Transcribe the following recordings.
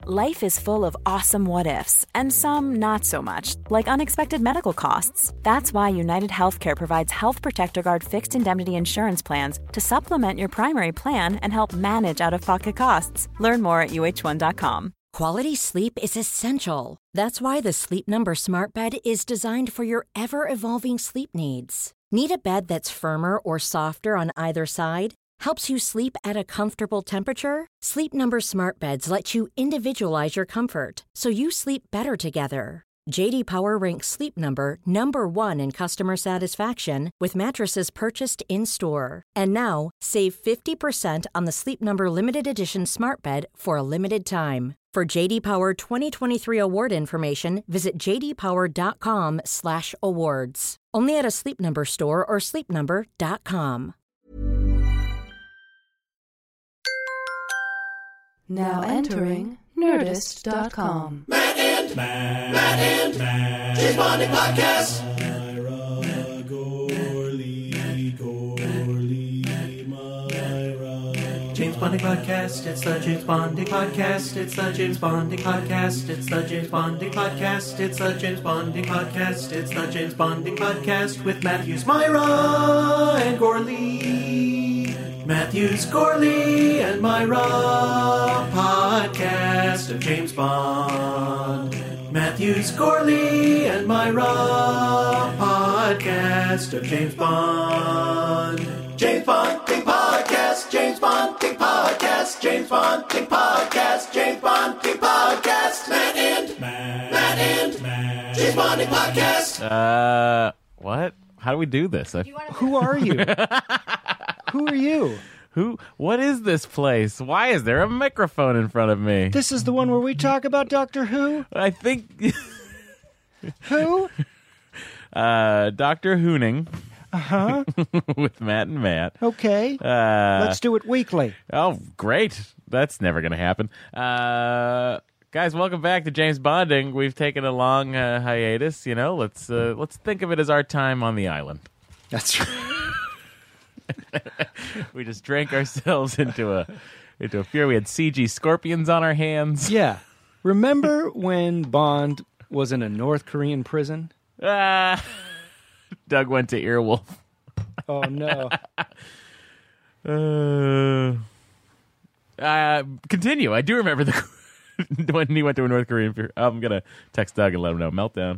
Life is full of awesome what-ifs, and some not so much, like unexpected medical costs. That's why United Healthcare provides Health Protector Guard fixed indemnity insurance plans to supplement your primary plan and help manage out-of-pocket costs. Learn more at uh1.com. Quality sleep is essential. That's why the Sleep Number Smart Bed is designed for your ever-evolving sleep needs. Need a bed that's firmer or softer on either side? Helps you sleep at a comfortable temperature? Sleep Number Smart Beds let you individualize your comfort, so you sleep better together. J.D. Power ranks Sleep Number number 1 in customer satisfaction with mattresses purchased in-store. And now, save 50% on the Sleep Number Limited Edition Smart Bed for a limited time. For J.D. Power 2023 award information, visit jdpower.com/awards. Only at a Sleep Number store or sleepnumber.com. Now entering Nerdist.com. Matt and James Bonding Podcast. Myra Gorley, Myra. James Bonding Podcast. It's the James Bonding Podcast. It's the James Bonding Podcast. It's the James Bonding Podcast. It's the James Bonding Podcast. It's the James Bonding Podcast with Matthews, Myra, and Gorley. Matthews, Gorley, and Myra, podcast of James Bond. Matthews, Gorley, and Myra, podcast of James Bond. James Bonding Podcast, James Bonding Podcast, James Bonding Podcast, James Bonding Podcast, Matt and James Bonding Podcast. What? How do we do this? Who are you? Who are you? What is this place? Why is there a microphone in front of me? This is the one where we talk about Doctor Who? I think... Who? Dr. Hooning. Uh-huh. With Matt and Matt. Okay. Let's do it weekly. Oh, great. That's never going to happen. Guys, welcome back to James Bonding. We've taken a long hiatus. You know, let's think of it as our time on the island. That's right. We just drank ourselves into a fear. We had CG scorpions on our hands. Yeah. Remember when Bond was in a North Korean prison? Doug went to Earwolf. Oh, no. Continue. I do remember when he went to a North Korean. I'm going to text Doug and let him know. Meltdown.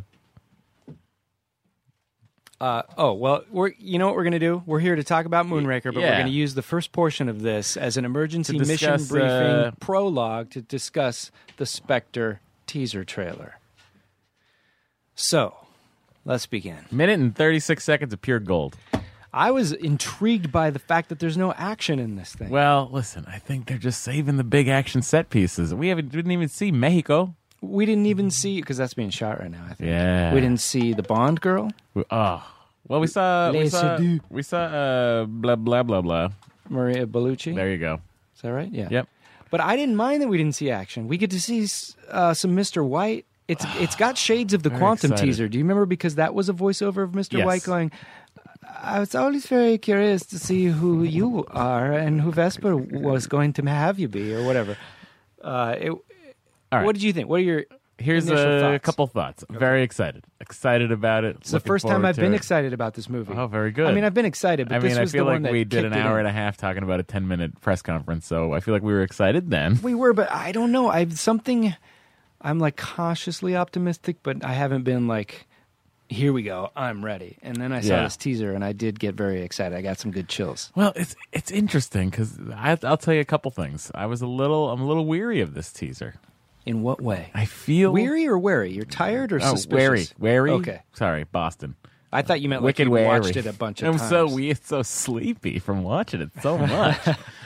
You know what we're going to do? We're here to talk about Moonraker, but we're going to use the first portion of this as an emergency mission briefing prologue to discuss the Spectre teaser trailer. So, let's begin. Minute and 36 seconds of pure gold. I was intrigued by the fact that there's no action in this thing. Well, listen, I think they're just saving the big action set pieces. We didn't even see Mexico. We didn't even see, because that's being shot right now, I think. Yeah. We didn't see the Bond girl. Well, we saw blah, blah, blah, blah. Maria Bellucci. There you go. Is that right? Yeah. Yep. But I didn't mind that we didn't see action. We get to see some Mr. White. It's got shades of the Quantum teaser. Do you remember? Because that was a voiceover of Mr. White going, I was always very curious to see who you are and who Vesper was going to have you be, or whatever. All right. What did you think? What are your Here's a couple thoughts. Okay. Very excited. Excited about it. It's the first time I've been excited about this movie. Oh, very good. I mean, I've been excited, but this was the one that I feel like we did an hour and a half talking about a 10-minute press conference, so I feel like we were excited then. We were, but I don't know. I'm like cautiously optimistic, but I haven't been like, here we go, I'm ready. And then I saw this teaser, and I did get very excited. I got some good chills. Well, it's interesting, because I'll tell you a couple things. I'm a little weary of this teaser. In what way? I feel... Weary or wary? You're tired or suspicious? Wary. Okay. Sorry, Boston. I thought you meant like Wicked you wary. watched it a bunch of times. I'm so sleepy from watching it so much.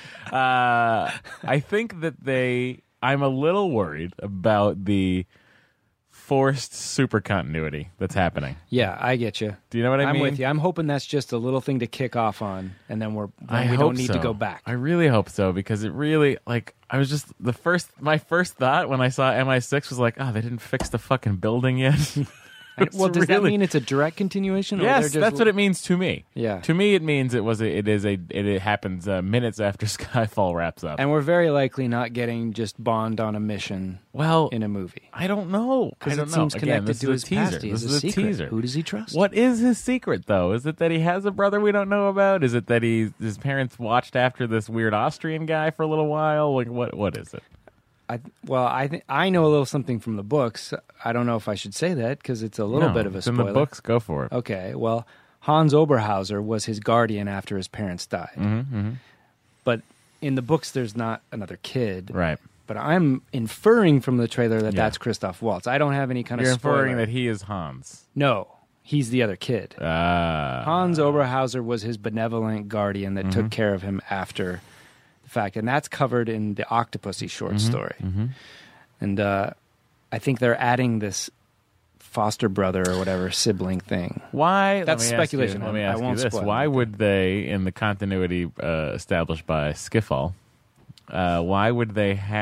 I think that I'm a little worried about the forced super continuity that's happening. Yeah, I get you. Do you know what I mean? I'm with you. I'm hoping that's just a little thing to kick off on, and then we don't need to go back. I really hope so, because it really, like, I was just, my first thought when I saw MI6 was like, they didn't fix the fucking building yet. Well, does that mean it's a direct continuation? Or Yes, they're just... that's what it means to me. Yeah. To me, it means it happens minutes after Skyfall wraps up. And we're very likely not getting just Bond on a mission in a movie. I don't know. Because it seems connected this to is his a teaser. past. He This has is a secret. teaser. Who does he trust? What is his secret, though? Is it that he has a brother we don't know about? Is it that his parents watched after this weird Austrian guy for a little while? Like, what is it? I know a little something from the books. I don't know if I should say that because it's a little bit of a spoiler. In the books, go for it. Okay, well, Hans Oberhauser was his guardian after his parents died. Mm-hmm. But in the books, there's not another kid. Right. But I'm inferring from the trailer that that's Christoph Waltz. I don't have any kind You're of spoiler. inferring that he is Hans. No, he's the other kid. Hans Oberhauser was his benevolent guardian that took care of him after the fact. And that's covered in the Octopussy short story. Mm-hmm. And I think they're adding this foster brother or whatever sibling thing. Why? That's speculation. Let me ask I you won't this. spoil Why anything. would they, in the continuity established by Skiffall, why would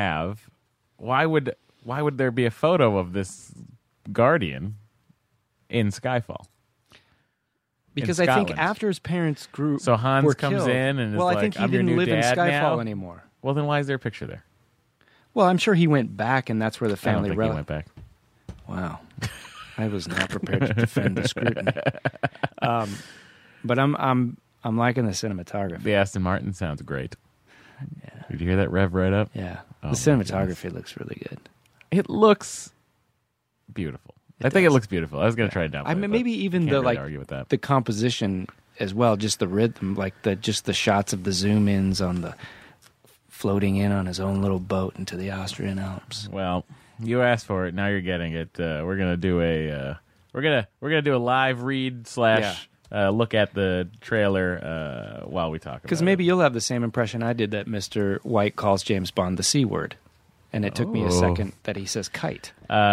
there be a photo of this guardian in Skyfall? Because in I think Scotland? after his parents grew, So Hans were comes killed, in and is well, like, I think he "I'm your didn't new live in dad Skyfall now?" anymore. Well, then why is there a picture there? Well, I'm sure he went back, and that's where the I don't family think he went back. Wow, I was not prepared to defend the scrutiny. But I'm liking the cinematography. The Aston Martin sounds great. Did you hear that rev right up? Yeah, Oh, the cinematography looks really good. It looks beautiful. I think it looks beautiful. I was going to try it down. I mean, maybe even the argue with that. the composition as well, just the rhythm, like just the shots of the zoom ins on the floating in on his own little boat into the Austrian Alps. Well, you asked for it. Now you're getting it. We're gonna do a live read / look at the trailer while we talk. Because about maybe it. you'll have the same impression I did that Mr. White calls James Bond the C word, and it took me a second that he says kite.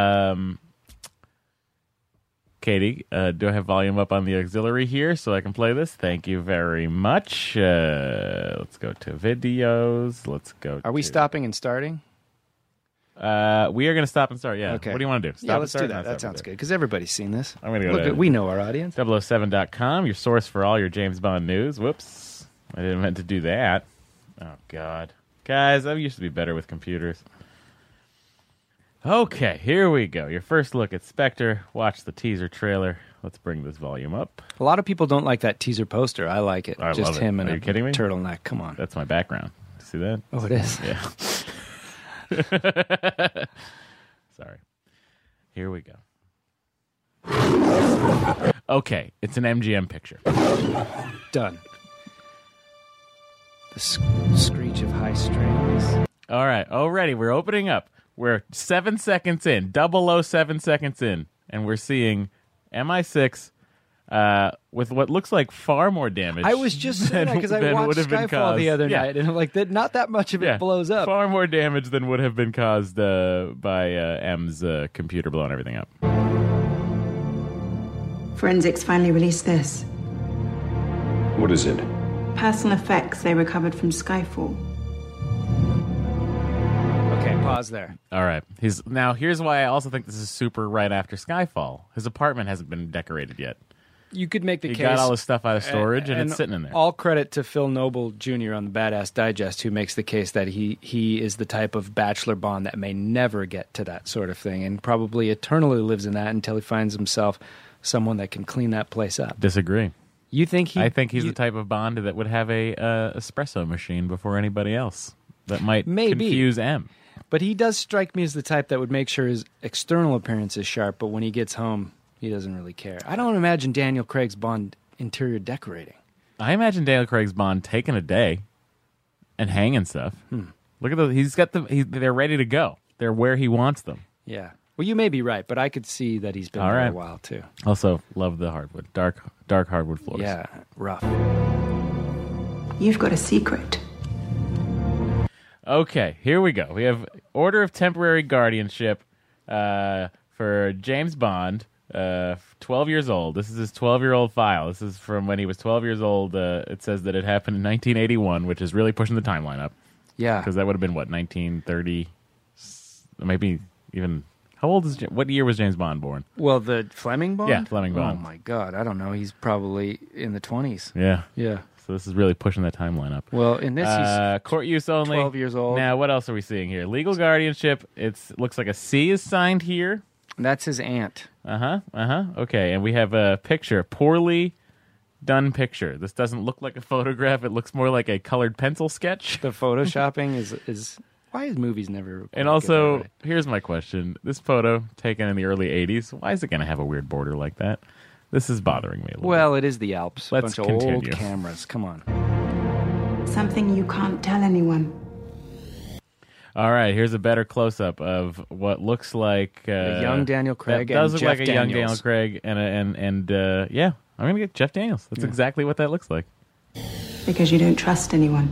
Katie, do I have volume up on the auxiliary here so I can play this? Thank you very much. Let's go to videos. Are we stopping and starting? We are going to stop and start, yeah. Okay. What do you want to do? Stop Yeah, and let's start? do that. That sounds good, because everybody's seen this. I'm going to go to We know our audience. 007.com, your source for all your James Bond news. Whoops. I didn't meant to do that. Oh, God. Guys, I used to be better with computers. Okay, here we go. Your first look at Spectre. Watch the teaser trailer. Let's bring this volume up. A lot of people don't like that teaser poster. I like it. I Just love it. him in Are a you kidding me? turtleneck. Come on. That's my background. See that? Oh, it is. Yeah. Sorry. Here we go. Okay, it's an MGM picture. Done. The screech of high strings. All right, already we're opening up. We're 7 seconds in, 007 seconds in, and we're seeing MI6 with what looks like far more damage. I was just saying that because I than watched would have been Skyfall the caused. other Yeah. night, and I'm like, not that much of it Yeah, blows up. Far more damage than would have been caused by M's computer blowing everything up. Forensics finally released this. What is it? Personal effects they recovered from Skyfall. Okay, pause there. All right. Here's why I also think this is super right after Skyfall. His apartment hasn't been decorated yet. You could make the He case. got all his stuff out of storage, and it's sitting in there. All credit to Phil Noble Jr. on the Badass Digest, who makes the case that he is the type of bachelor Bond that may never get to that sort of thing, and probably eternally lives in that until he finds himself someone that can clean that place up. Disagree. You think I think he's the type of Bond that would have a espresso machine before anybody else. That might Maybe. confuse M. But he does strike me as the type that would make sure his external appearance is sharp, but when he gets home, he doesn't really care. I don't imagine Daniel Craig's Bond interior decorating. I imagine Daniel Craig's Bond taking a day and hanging stuff. Look at those. He's got they're ready to go. They're where he wants them. Yeah. Well, you may be right, but I could see that he's been All there right. a while, too. Also, love the hardwood. Dark hardwood floors. Yeah, rough. You've got a secret. Okay, here we go. We have Order of Temporary Guardianship for James Bond, 12 years old. This is his 12-year-old file. This is from when he was 12 years old. It says that it happened in 1981, which is really pushing the timeline up. Yeah. Because that would have been, what, 1930? Maybe even... How old is what year was James Bond born? Well, the Fleming Bond? Yeah, Fleming Bond. Oh, my God. I don't know. He's probably in the 20s. Yeah. Yeah. So this is really pushing that timeline up. Well, in this, he's court use only. 12 years old. Now, what else are we seeing here? Legal guardianship. It looks like a C is signed here. That's his aunt. Okay, and we have a picture, poorly done picture. This doesn't look like a photograph. It looks more like a colored pencil sketch. The photoshopping is why is movies never? And also, here's my question: this photo taken in the early '80s. Why is it going to have a weird border like that? This is bothering me a little. Well, it is the Alps. Let's Bunch of continue. old cameras. Come on. Something you can't tell anyone. All right, here's a better close-up of what looks like A young Daniel Craig That does and look like Jeff a young Daniels. Daniel Craig, and yeah, I'm gonna get Jeff Daniels. That's exactly what that looks like. Because you don't trust anyone.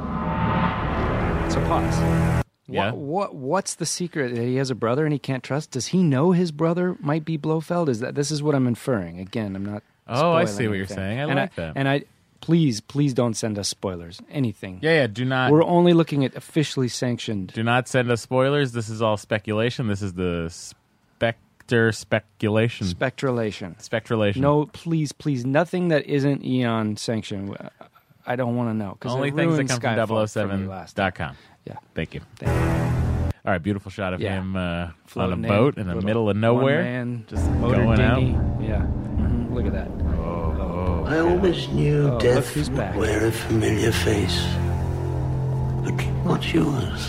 So pause. Yeah. What's the secret? That he has a brother and he can't trust? Does he know his brother might be Blofeld? This is what I'm inferring. Again, I'm not. Oh, I spoiling see what you're anything. saying. I And like that. And please don't send us spoilers. Anything. Yeah. Do not. We're only looking at officially sanctioned. Do not send us spoilers. This is all speculation. This is the speculation. Spectralation. No, please, nothing that isn't Eon sanctioned. I don't want to know. Only things that come from 007.com. Yeah. Thank you. All right, beautiful shot of him on a Floating boat in the little middle of nowhere. one-man Just motor going dinghy. out. Yeah. Look at that. I always knew look death who's would back. wear a familiar face. But not yours.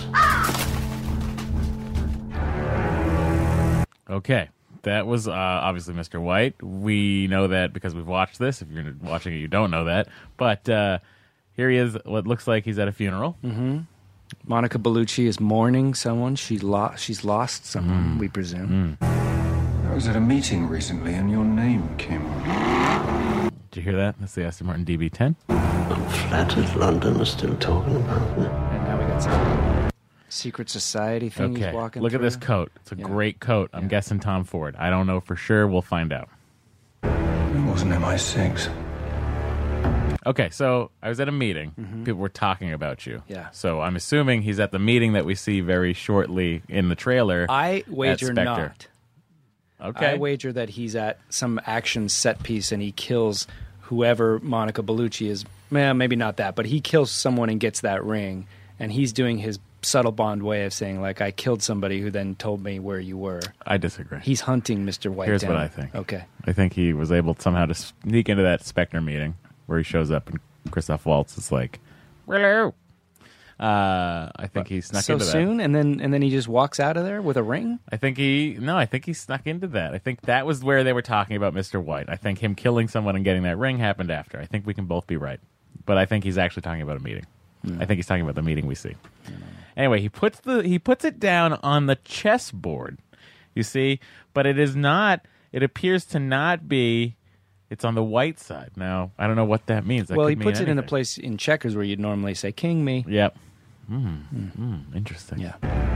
Okay. That was obviously Mr. White. We know that because we've watched this. If you're watching it, you don't know that. But here he is. What looks like he's at a funeral. Mm-hmm. Monica Bellucci is mourning someone. She's lost someone, we presume. I was at a meeting recently and your name came up. Did you hear that? That's the Aston Martin DB10. I'm flattered London is still talking about me. And now we got some secret society thing he's Okay. walking Look at through. this coat. It's a great coat. I'm guessing Tom Ford. I don't know for sure. We'll find out. It wasn't MI6. Okay, so I was at a meeting. People were talking about you. Yeah. So I'm assuming he's at the meeting that we see very shortly in the trailer. I wager Spectre. not. Okay. I wager that he's at some action set piece and he kills whoever Monica Bellucci is. Well, maybe not that, but he kills someone and gets that ring, and he's doing his subtle Bond way of saying, like, I killed somebody who then told me where you were. I disagree. He's hunting Mr. White Here's down. what I think. Okay. I think he was able somehow to sneak into that Spectre meeting where he shows up and Christoph Waltz is like, hello. I think he snuck so into that. soon, and then he just walks out of there with a ring? I think he snuck into that. I think that was where they were talking about Mr. White. I think him killing someone and getting that ring happened after. I think we can both be right. But I think he's actually talking about a meeting. I think he's talking about the meeting we see. Anyway, he puts it down on the chessboard. You see, but it is not. It appears to not be. It's on the white side. Now, I don't know what that means. That Well, could he mean puts it in a anything. place in checkers where you'd normally say, king me. Yep. Interesting. Yeah.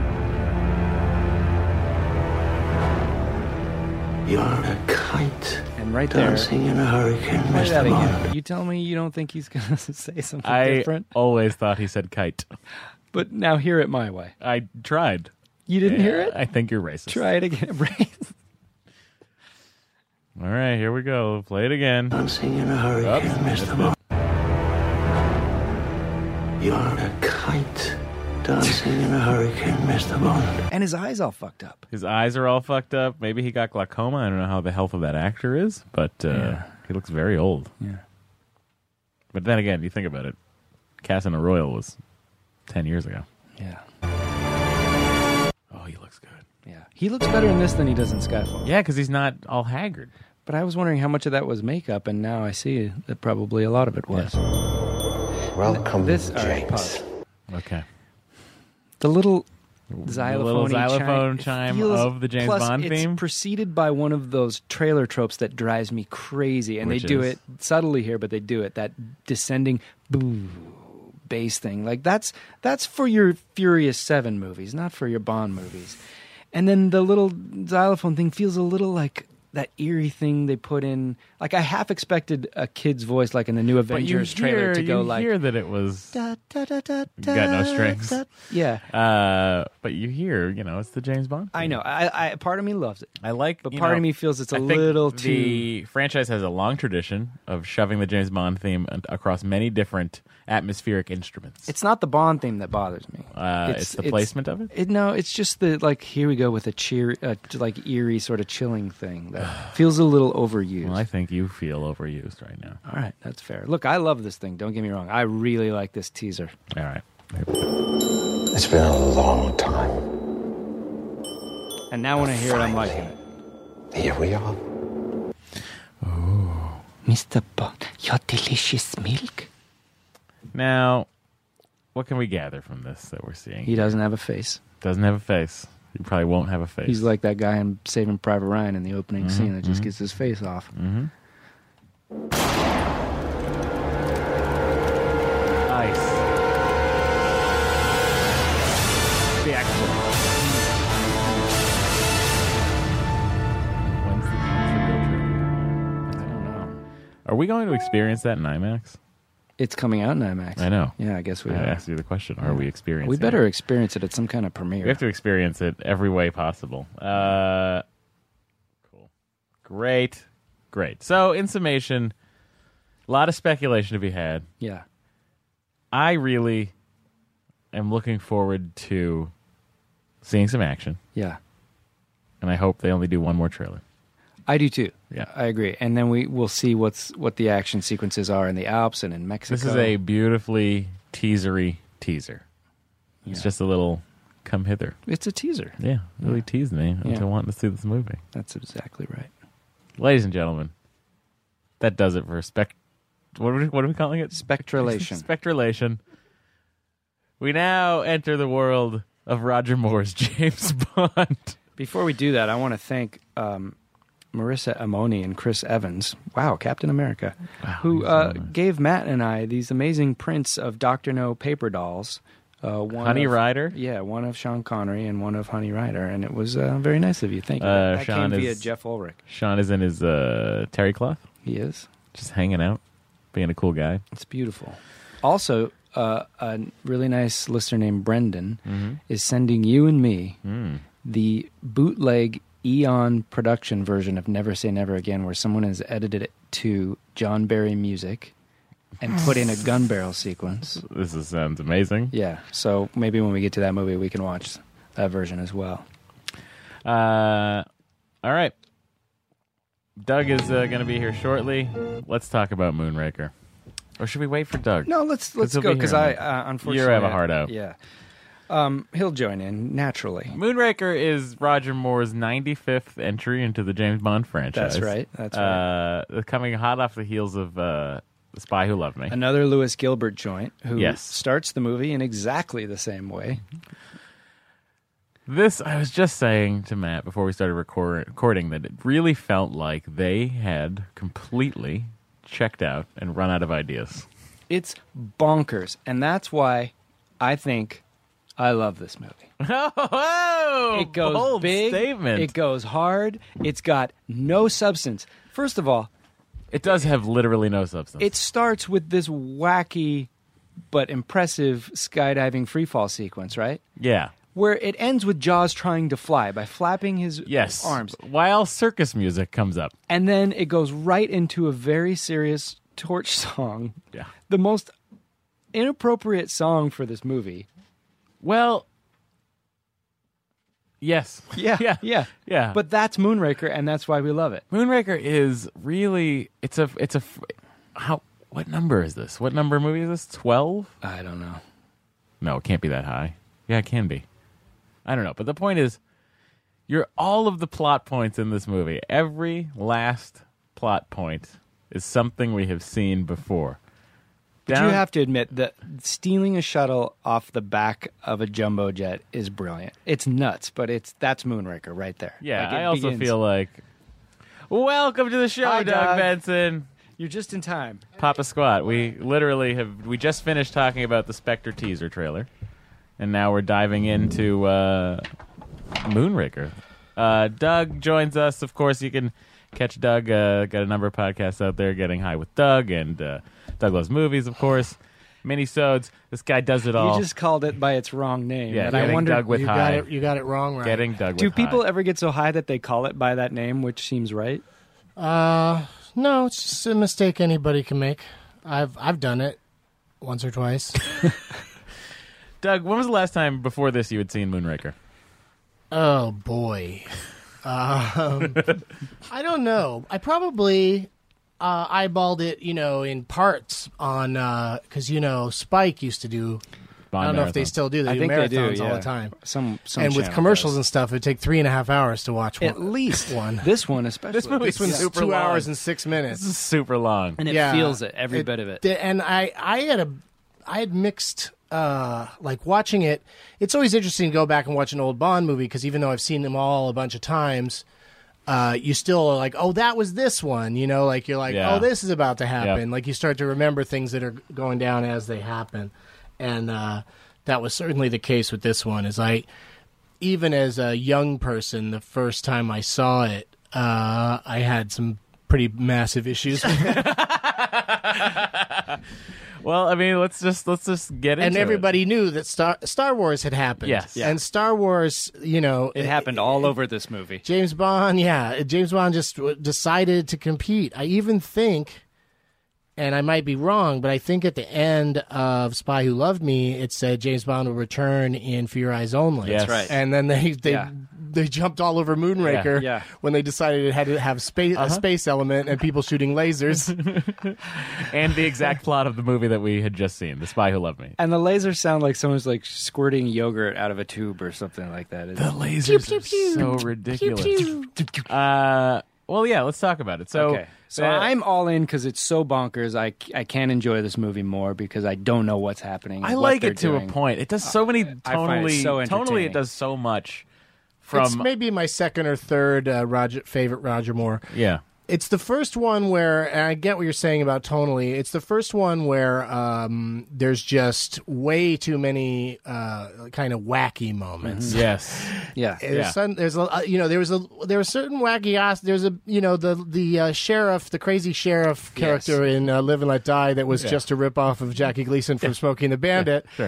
You're a kite. And right there, Dancing in a hurricane, play that Mr. again. Bond. You tell me you don't think he's going to say something I different? always thought he said kite. But now hear it my way. I tried. You didn't hear it? I think you're racist. Try it again. All right, here we go. Play it again. Dancing in a hurricane, Mr. Bond. You're a kite. Dancing in a hurricane, Mr. Bond. And his eyes all fucked up. His eyes are all fucked up. Maybe he got glaucoma. I don't know how the health of that actor is, but he looks very old. Yeah. But then again, you think about it. Casino Royale was 10 years ago. Yeah. Oh, he looks good. Yeah. He looks better in this than he does in Skyfall. Yeah, because he's not all haggard. But I was wondering how much of that was makeup, and now I see that probably a lot of it was. Welcome, This, all right, James. pause. Okay. The little The little xylophone chime feels- of the James plus Bond theme. It's preceded by one of those trailer tropes that drives me crazy, and Which they do is? it subtly here, but they do it. That descending boo bass thing, like that's for your Furious 7 movies, not for your Bond movies. And then the little xylophone thing feels a little like that eerie thing they put in. Like, I half expected a kid's voice, like in the new Avengers trailer, to go like... You hear that it was... Da, da, da, da, got no strings. Yeah. But you hear, it's the James Bond theme. I know. I part of me loves it. But part of me feels it's a little too... The franchise has a long tradition of shoving the James Bond theme across many different atmospheric instruments. It's not the Bond theme that bothers me. It's the placement of it? No, it's just the, like, here we go with a like eerie sort of chilling thing that feels a little overused. Well, I think you feel overused right now. All right, that's fair. Look, I love this thing. Don't get me wrong. I really like this teaser. All right. It's been a long time. And now when I hear it, I'm liking it. Here we are. Oh. Mr. Bond, your delicious milk. Now, what can we gather from this that we're seeing? He doesn't have a face. Doesn't have a face. He probably won't have a face. He's like that guy in Saving Private Ryan in the opening scene that just gets his face off. Mm-hmm. Nice. The action. When's the real trailer? I don't know. Are we going to experience that in IMAX? It's coming out in IMAX. I know. Yeah, I guess we I are. asked you the question. Are we experiencing We better experience it at some kind of premiere. We have to experience it every way possible. Cool. Great. So, in summation, a lot of speculation to be had. Yeah. I really am looking forward to seeing some action. Yeah. And I hope they only do one more trailer. I do too. Yeah. I agree. And then we'll see what the action sequences are in the Alps and in Mexico. This is a beautifully teasery teaser. It's just a little come hither. It's a teaser. Yeah, really teased me into wanting to see this movie. That's exactly right. Ladies and gentlemen, that does it for what are we calling it? Spectralation. Spectralation. We now enter the world of Roger Moore's James Bond. Before we do that, I want to thank Marissa Amoni and Chris Evans, Captain America, who gave Matt and I these amazing prints of Dr. No paper dolls. Honey Rider? Yeah, one of Sean Connery and one of Honey Rider, and it was very nice of you. Thank you. That came via Jeff Ulrich. Sean is in his terry cloth. He is. Just hanging out, being a cool guy. It's beautiful. Also, a really nice listener named Brendan is sending you and me the bootleg Eon production version of Never Say Never Again, where someone has edited it to John Barry music and put in a gun barrel sequence. This sounds amazing. Yeah, so maybe when we get to that movie, we can watch that version as well. All right. Doug is going to be here shortly. Let's talk about Moonraker. Or should we wait for Doug? No, let's go, because I unfortunately... You have a heart out. Yeah. He'll join in, naturally. Moonraker is Roger Moore's 95th entry into the James Bond franchise. That's right. Coming hot off the heels of The Spy Who Loved Me. Another Lewis Gilbert joint, who starts the movie in exactly the same way. I was just saying to Matt before we started recording that it really felt like they had completely checked out and run out of ideas. It's bonkers, and that's why I think I love this movie. Oh, it goes bold big. Statement. It goes hard. It's got no substance. First of all, it does have literally no substance. It starts with this wacky but impressive skydiving freefall sequence, right? Yeah. Where it ends with Jaws trying to fly by flapping his arms. While circus music comes up. And then it goes right into a very serious torch song. Yeah. The most inappropriate song for this movie. Well, yes. Yeah. But that's Moonraker, and that's why we love it. Moonraker is really what number is this? What number movie is this? 12? I don't know. No, it can't be that high. Yeah, it can be. I don't know. But the point is, all of the plot points in this movie, every last plot point is something we have seen before. But you have to admit that stealing a shuttle off the back of a jumbo jet is brilliant. It's nuts, but that's Moonraker right there. Yeah, I also feel like, welcome to the show, Hi, Doug Benson. You're just in time. Papa Squat. We literally we just finished talking about the Spectre teaser trailer, and now we're diving into Moonraker. Doug joins us. Of course, you can catch Doug. Got a number of podcasts out there, Getting High with Doug, and Doug Loves Movies, of course. Minisodes. This guy does it all. You just called it by its wrong name. Yeah, but I wonder, Doug with you high. got it wrong, right? Getting Doug with do high. people ever get so high that they call it by that name, which seems right? No, it's just a mistake anybody can make. I've done it once or twice. Doug, when was the last time before this you had seen Moonraker? Oh boy, I don't know. I probably eyeballed it, in parts on because Spike used to do. Bond I don't know if marathon. they still do. They I do think marathons they do, all yeah. the time. Some And with channel commercials does. and stuff, it'd take 3.5 hours to watch one. At least one. This one, especially. This movie- This one's super 2 long. hours and 6 minutes. This is super long. and it Yeah. feels it, every bit of it. And I had mixed like watching it. It's always interesting to go back and watch an old Bond movie because even though I've seen them all a bunch of times, you still are like, oh, that was this one. Like you're like, Yeah. oh, this is about to happen. Yep. Like you start to remember things that are going down as they happen, and that was certainly the case with this one. Even as a young person, the first time I saw it, I had some pretty massive issues with it. Well, I mean, let's just get into And it. everybody knew that Star Wars had happened. Yes. Yeah. And Star Wars, It happened all over this movie. James Bond just decided to compete. I even think, and I might be wrong, but I think at the end of Spy Who Loved Me, it said James Bond will return in For Your Eyes Only. Yes. That's right. And then they jumped all over Moonraker Yeah. when they decided it had to have a space element and people shooting lasers. and the exact plot of the movie that we had just seen, The Spy Who Loved Me. And the lasers sound like someone's like squirting yogurt out of a tube or something like that. The lasers are so ridiculous. Well, yeah, let's talk about it. So, So I'm all in because it's so bonkers. I can't enjoy this movie more because I don't know what's happening. I what like they're it to doing. a point. It does so many I find it so tonally. entertaining. It does so much. It's maybe my second or third favorite Roger Moore. Yeah. It's the first one where, and I get what you're saying about tonally, it's the first one where there's just way too many kind of wacky moments. Yes. Yeah. There's there was certain wacky. There's the sheriff, the crazy sheriff character in Live and Let Die that was just a ripoff of Jackie Gleason from Smokey and the Bandit. Sure.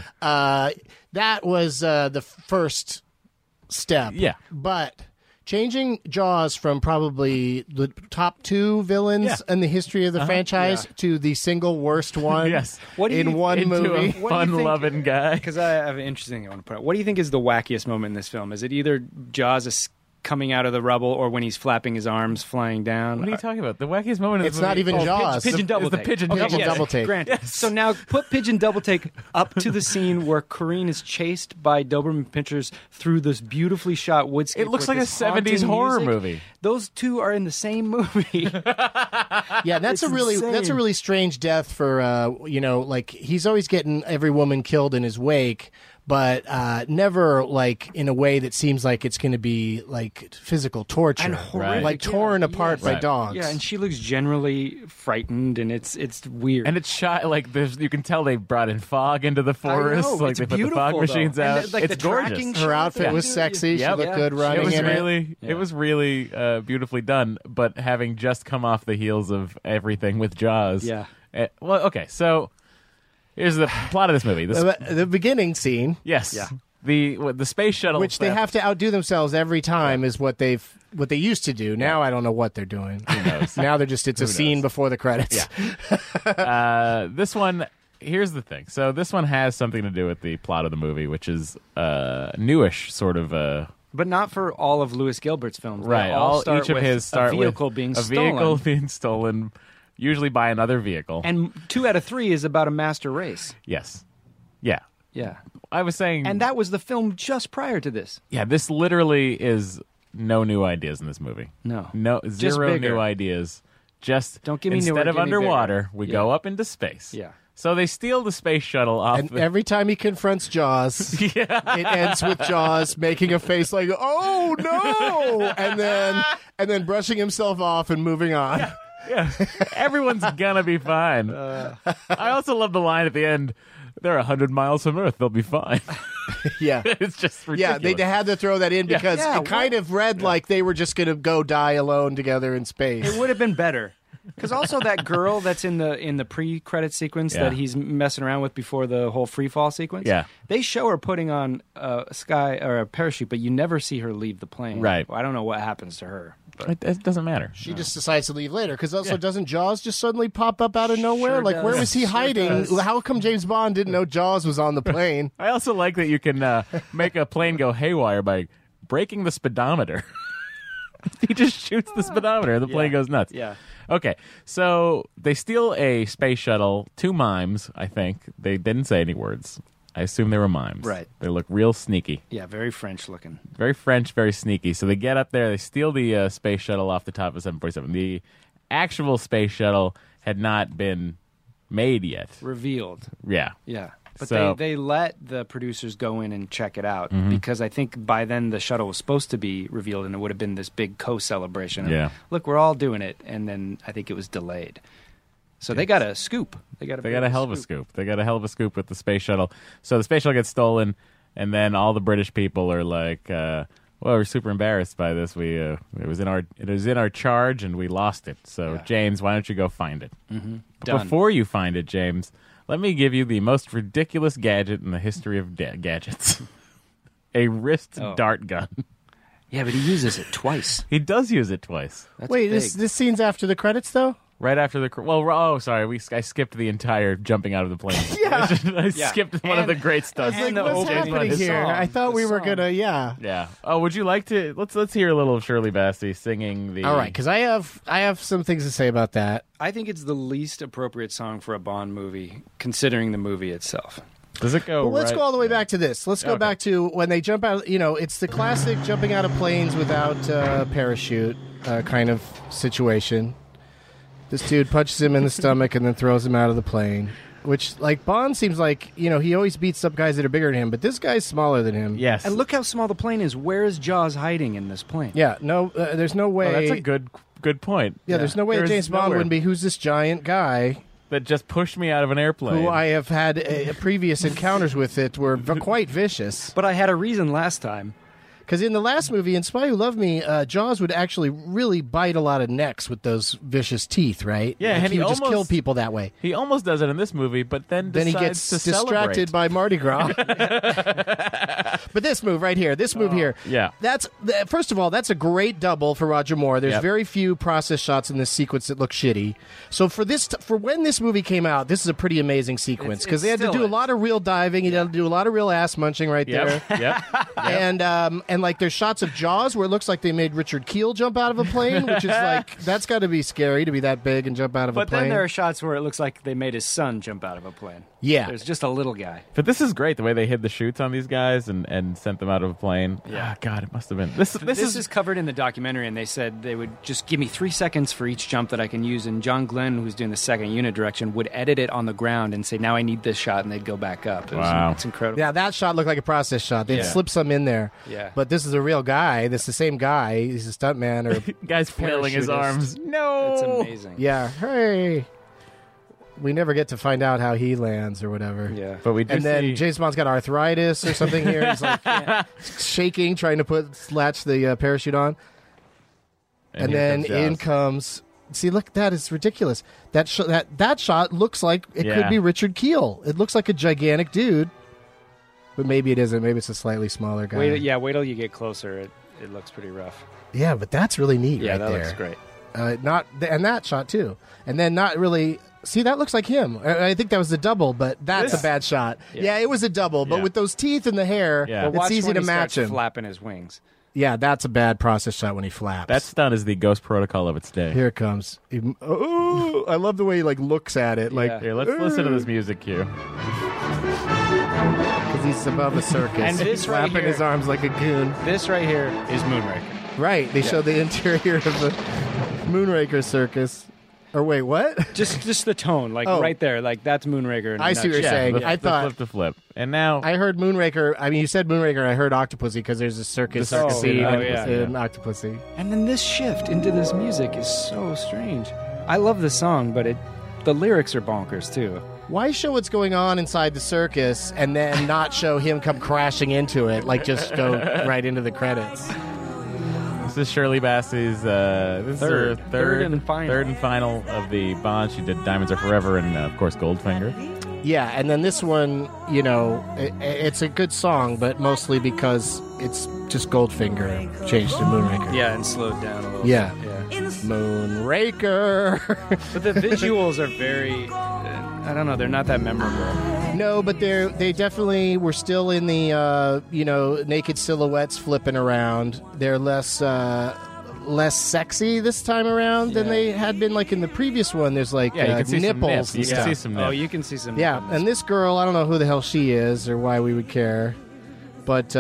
That was the first step. Yeah. But changing Jaws from probably the top two villains in the history of the franchise to the single worst one Yes. in one Into movie. a fun-loving guy. Because I have an interesting thing I want to put out. What do you think is the wackiest moment in this film? Is it either Jaws is coming out of the rubble or when he's flapping his arms flying down? What are you talking about? The wackiest moment in It's this not movie- even Jaws. Pigeon double the take. pigeon Okay, double yes. double take. Grant. Yes. So now put pigeon double take up to the scene where Corrine is chased by Doberman Pinschers through this beautifully shot woodscape. It looks with like a this haunting 70s horror music. movie. Those two are in the same movie. Yeah, that's It's a really insane. strange death for like he's always getting every woman killed in his wake, but never like in a way that seems like it's going to be like physical torture, And horrific, like torn apart by Right. dogs. Yeah, and she looks generally frightened, and it's weird. And it's shot like you can tell they brought in fog into the forest. know, Like it's they put the fog beautiful, machines though. And out. like it's the gorgeous. tracking Her outfit was sexy. Yep. She looked Yeah. good running It was in really, it was really beautifully done. But having just come off the heels of everything with Jaws, Yeah. Well, okay, so here's the plot of this movie. The beginning scene, Yes. Yeah. The space shuttle, which they have to outdo themselves every time, is what they used to do. Now I don't know what they're doing. Who knows? Now it's a scene before the credits. This one. Here's the thing. So this one has something to do with the plot of the movie, which is newish, sort of. but not for all of Lewis Gilbert's films. They Right. all start Each of with his start a vehicle with being a stolen. vehicle being stolen, usually by another vehicle. And 2 out of 3 is about a master race. Yes. Yeah. Yeah. I was saying, And that was the film just prior to this. yeah, this literally is no new ideas in this movie. No. Zero bigger. new ideas. Just Don't give me instead newer, of give me underwater, bigger. we Yeah. go up into space. Yeah. So they steal the space shuttle off. And every time he confronts Jaws, it ends with Jaws making a face like, "Oh no!" and then brushing himself off and moving on. Yeah, everyone's gonna be fine. I also love the line at the end. They're 100 miles from Earth. They'll be fine. Yeah. It's just ridiculous. Yeah, they had to throw that in because Yeah, it kind of read like they were just going to go die alone together in space. It would have been better. Because also that girl that's in the pre-credit sequence that he's messing around with before the whole free fall sequence. Yeah. They show her putting on a parachute, but you never see her leave the plane. Right. I don't know what happens to her. It doesn't matter. She just decides to leave later because also doesn't Jaws just suddenly pop up out of nowhere? Sure Like where does. was he Sure hiding? does. How come James Bond didn't know Jaws was on the plane? I also like that you can make a plane go haywire by breaking the speedometer. He just shoots the speedometer and the plane goes nuts. Yeah. Okay, so they steal a space shuttle, 2 mimes, I think. They didn't say any words. I assume they were mimes. Right. They look real sneaky. Yeah, very French looking. Very French, very sneaky. So they get up there, they steal the space shuttle off the top of 747. The actual space shuttle had not been made yet. Revealed. Yeah. Yeah. But So- they let the producers go in and check it out because I think by then the shuttle was supposed to be revealed and it would have been this big co-celebration. of, Yeah. Look, we're all doing it. And then I think it was delayed. So they got a scoop. They got a hell of a scoop. They got a hell of a scoop with the space shuttle. So the space shuttle gets stolen, and then all the British people are like, "Well, we're super embarrassed by this. It was in our charge, and we lost it. So James, why don't you go find it?" Mm-hmm. But before you find it, James, let me give you the most ridiculous gadget in the history of gadgets: a wrist dart gun. Yeah, but he uses it twice. He does use it twice. That's Wait, big. this scene's after the credits, though? Right after I skipped the entire jumping out of the plane. Yeah. I skipped one of the great stunts. Like, the what's opening, happening the here? song, I thought we were song. gonna, Yeah. Oh, would you like to? Let's hear a little of Shirley Bassey singing the. All right, because I have some things to say about that. I think it's the least appropriate song for a Bond movie, considering the movie itself. Does it go? Well, let's right- go all the way back to this. Let's go back to when they jump out. It's the classic jumping out of planes without parachute kind of situation. This dude punches him in the stomach and then throws him out of the plane. Which, like, Bond seems like, he always beats up guys that are bigger than him, but this guy's smaller than him. Yes. And look how small the plane is. Where is Jaws hiding in this plane? Yeah, no, there's no way. Oh, that's a good point. Yeah, there's no way that There's James Bond nowhere wouldn't be, who's this giant guy that just pushed me out of an airplane. who I have had previous encounters with it were quite vicious. But I had a reason last time. Because in the last movie, in Spy Who Loved Me, Jaws would actually really bite a lot of necks with those vicious teeth, right? Yeah, Like, and he would he just kill almost- people that way. He almost does it in this movie, but then Then he decides gets to distracted celebrate. by Mardi Gras. But this move right here, Yeah. first of all, that's a great double for Roger Moore. There's Yep. very few process shots in this sequence that look shitty. So for when this movie came out, this is a pretty amazing sequence because they had to do a lot of real diving. He had to do a lot of real ass munching right there. Yep. And like there's shots of Jaws where it looks like they made Richard Keel jump out of a plane, which is like that's got to be scary to be that big and jump out of a But plane. then there are shots where it looks like they made his son jump out of a plane. Yeah. There's just a little guy. But this is great, the way they hid the chutes on these guys and sent them out of a plane. Yeah. Ah, God, it must have been. This is covered in the documentary, and they said they would just give me 3 seconds for each jump that I can use. And John Glenn, who's doing the second unit direction, would edit it on the ground and say, now I need this shot, and they'd go back up. Wow. It's incredible. Yeah, that shot looked like a process shot. They'd slip some in there. Yeah. But this is a real guy. This is the same guy. He's a stuntman or guy's flailing his parachutist. arms. No. It's amazing. Yeah. Hey. We never get to find out how he lands or whatever. Yeah. But we do And then see- James Bond's got arthritis or something here. He's like shaking, trying to latch the parachute on. And here then comes Jaws. in comes. See, look, that is ridiculous. That shot looks like it could be Richard Keel. It looks like a gigantic dude, but maybe it isn't. Maybe it's a slightly smaller guy. Wait till you get closer. It looks pretty rough. Yeah, but that's really neat. Yeah, right that there. looks great. And that shot too, and then not really. See, that looks like him. I think that was a double, but that's a bad shot. Yeah, it was a double, but Yeah. with those teeth and the hair, Yeah. Watch it's easy when to he match starts him. flapping his wings. Yeah, that's a bad process shot when he flaps. That stunt is the Ghost Protocol of its day. Here it comes. Oh, I love the way he looks at it, Yeah. Here, let's listen to this music cue. because he's above a circus And this he's right flapping here- his arms like a goon. This right here is Moonraker. Right, they show the interior of the Moonraker circus. Or wait, what? Just the tone, like Oh. right there, like that's Moonraker. In a I see what you're nutshell. saying. The, I the thought flip to flip. And now I heard Moonraker. I mean, you said Moonraker. I heard Octopussy because there's a circus The circus scene scene, in yeah. Octopussy. And then this shift into this music is so strange. I love the song, but the lyrics are bonkers too. Why show what's going on inside the circus and then not show him come crashing into it? Like, just go right into the credits. This is Shirley Bassey's third and final of the Bond. She did Diamonds Are Forever and, of course, Goldfinger. Yeah, and then this one, you know, it's a good song, but mostly because it's just Goldfinger changed to Moonraker. Yeah, and slowed down a little. Yeah. bit. Yeah. Moonraker. But the visuals are very, I don't know, they're not that memorable. No, but they definitely were still in the, naked silhouettes flipping around. They're less sexy this time around than they had been like in the previous one. There's like you can see nipples. Some nips. You can see some nips. Oh, you can see some. Yeah, and this girl, I don't know who the hell she is or why we would care, but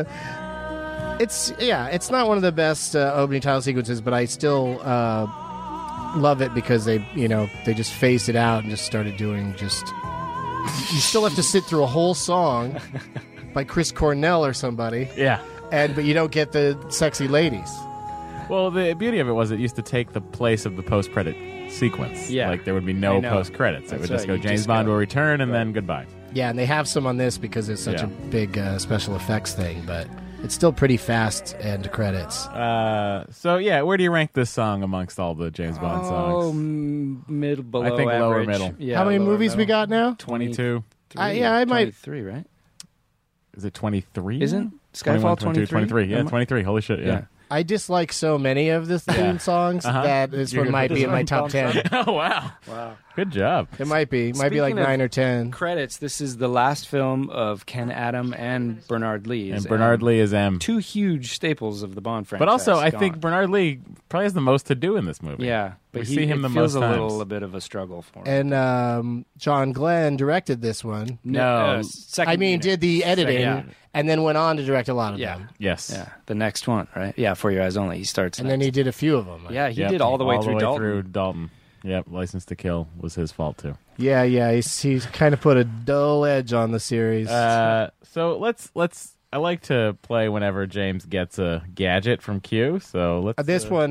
it's not one of the best opening title sequences, but I still love it because they just phased it out and just started doing just. You still have to sit through a whole song by Chris Cornell or somebody. Yeah, but you don't get the sexy ladies. Well, the beauty of it was it used to take the place of the post-credit sequence. Yeah. Like, there would be no post-credits. It would just go, James Bond will return, and then goodbye. Yeah, and they have some on this because it's such a big special effects thing, but it's still pretty fast end credits. Where do you rank this song amongst all the James Bond songs? Oh, middle, below I think average. lower middle. Yeah, how many movies middle. we got now? 22. I might... 23, right? Is it 23? Isn't Skyfall 23? 23, yeah, 23. Holy shit, yeah. I dislike so many of the theme songs that this one might be in my top 10. Oh, wow. Good job. It might be. It might be Speaking like 9 of or 10. Credits, this is the last film of Ken Adam and Bernard Lee. And Bernard Lee is M. Two huge staples of the Bond franchise. But also, I gone. think Bernard Lee probably has the most to do in this movie. Yeah, but we see him the feels most times. a bit of a struggle for him. And John Glenn directed this one. No. Did the editing and then went on to direct a lot of Yeah. them. Yes. Yeah, the next one, right? Yeah, For Your Eyes Only. He starts And next. then he did a few of them. Yeah, he did all the way through Dalton. Yep, License to Kill was his fault, too. Yeah, he's kind of put a dull edge on the series. So let's. I like to play whenever James gets a gadget from Q. So let's. This one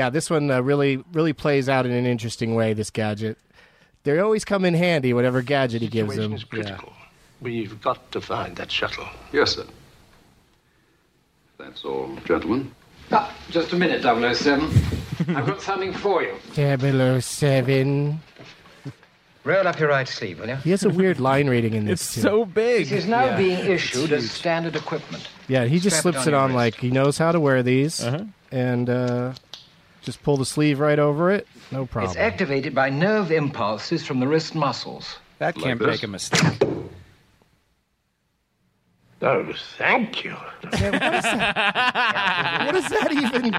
really plays out in an interesting way. This gadget, they always come in handy. Whatever gadget he gives them. Is critical. We've got to find that shuttle. Yes, sir. That's all, gentlemen. Just a minute, 007. I've got something for you. 007. Roll up your right sleeve, will you? He has a weird line reading in this. It's too. so big. It is now being issued as standard equipment. Yeah, he just Strap slips it it on on your like he knows how to wear these, and just pull the sleeve right over it. No problem. It's activated by nerve impulses from the wrist muscles. That can't make a mistake. Oh, thank you. What is that even?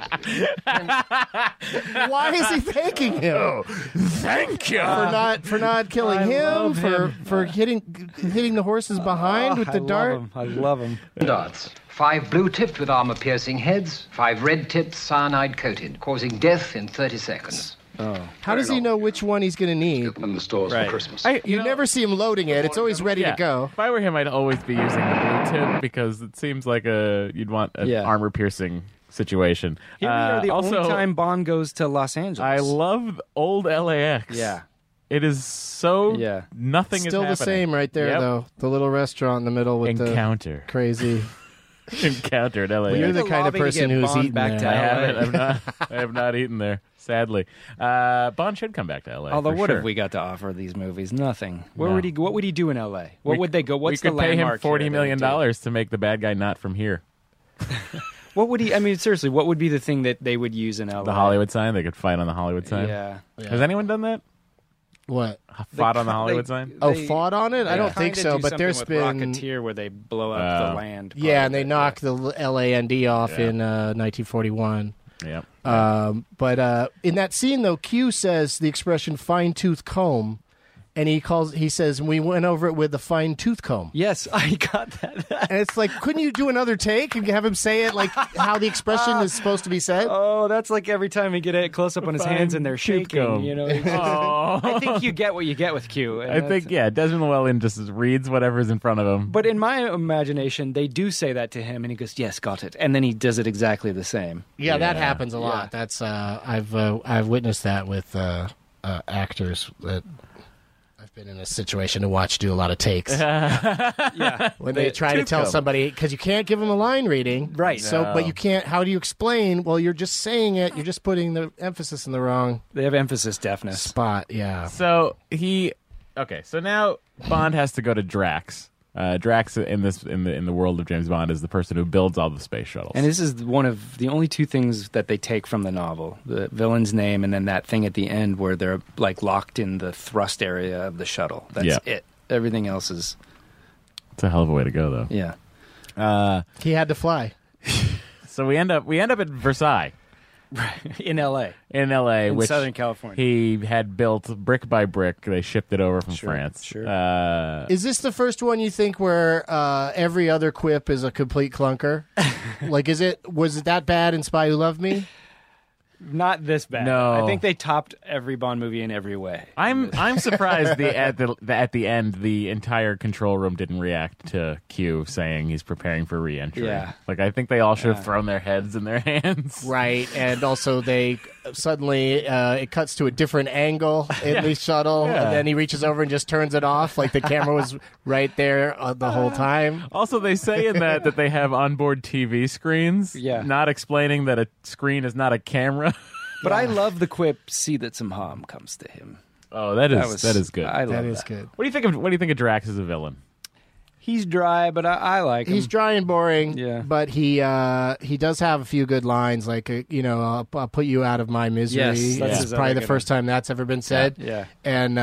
Why is he thanking him? Oh, thank you for not killing him, for hitting the horses behind with the dart. I love him. Darts. 5 blue-tipped with armor-piercing heads, 5 red-tipped cyanide-coated, causing death in 30 seconds. Oh. How does he know which one he's going to need? Get them in the stores for Christmas. You never see him loading it. It's always ready to go. If I were him, I'd always be using the blue tip because it seems like you'd want an armor-piercing situation. Here we are the also, only time Bond goes to Los Angeles. I love old LAX. Yeah. It is so... Nothing Still is happening. the same right there, though. The little restaurant in the middle with Encounter. the crazy... Encounter at LAX. Well, you're the kind of person who's eaten back there. to I have not eaten there, sadly. Bond should come back to LA. Although, what sure. have we got to offer these movies? Nothing. What would he do in LA? What would they go? What's we the could pay him landmark $40 million to make the bad guy not from here. What would he? I mean, seriously, what would be the thing that they would use in LA? The Hollywood sign. They could fight on the Hollywood sign. Yeah. Has anyone done that? What? Fought on the Hollywood sign? Fought on it? I don't think so, but there's been... Rocketeer where they blow up the land. Yeah, and they knock the LAND off in 1941. Yep. But in that scene, though, Q says the expression fine-tooth comb, and he says, we went over it with the fine-tooth comb. Yes, I got that. And it's like, couldn't you do another take and have him say it like how the expression is supposed to be said? Oh, that's like every time you get a close-up on his hands and they're shaking, you know. I think you get what you get with Q. I think, Desmond Llewellyn just reads whatever's in front of him. But in my imagination, they do say that to him, and he goes, yes, got it. And then he does it exactly the same. Yeah, that happens a lot. That's I've witnessed that with actors that... been in a situation to watch do a lot of takes. Yeah. When they try to tell somebody, because you can't give them a line reading. Right. So, but you can't, how do you explain? Well, you're just saying it. You're just putting the emphasis in the wrong They have emphasis deafness. spot. Yeah. So so now Bond has to go to Drax. Drax in the world of James Bond is the person who builds all the space shuttles. And this is one of the only two things that they take from the novel: the villain's name, and then that thing at the end where they're like locked in the thrust area of the shuttle. That's it. Everything else is. It's a hell of a way to go, though. Yeah. He had to fly. So we end up at Versailles. In L.A. In L.A., In which Southern California. he had built brick by brick. They shipped it over from France. Sure. Is this the first one you think where every other quip is a complete clunker? Like, was it that bad in Spy Who Loved Me? Not this bad. No. I think they topped every Bond movie in every way. I'm surprised at the end the entire control room didn't react to Q saying he's preparing for re-entry. Yeah. Like I think they all should have thrown their heads in their hands. Right, and also they suddenly it cuts to a different angle in the shuttle, and then he reaches over and just turns it off, like the camera was right there the whole time. Also, they say in that they have onboard TV screens, not explaining that a screen is not a camera. But I love the quip, "See that some harm comes to him." Oh, that is good. I love That is good. What do you think of Drax as a villain? He's dry, but I like him. He's dry and boring, Yeah. but he does have a few good lines, like, I'll put you out of my misery. Yes, that's his probably other the good first time that's ever been said. Yeah. And,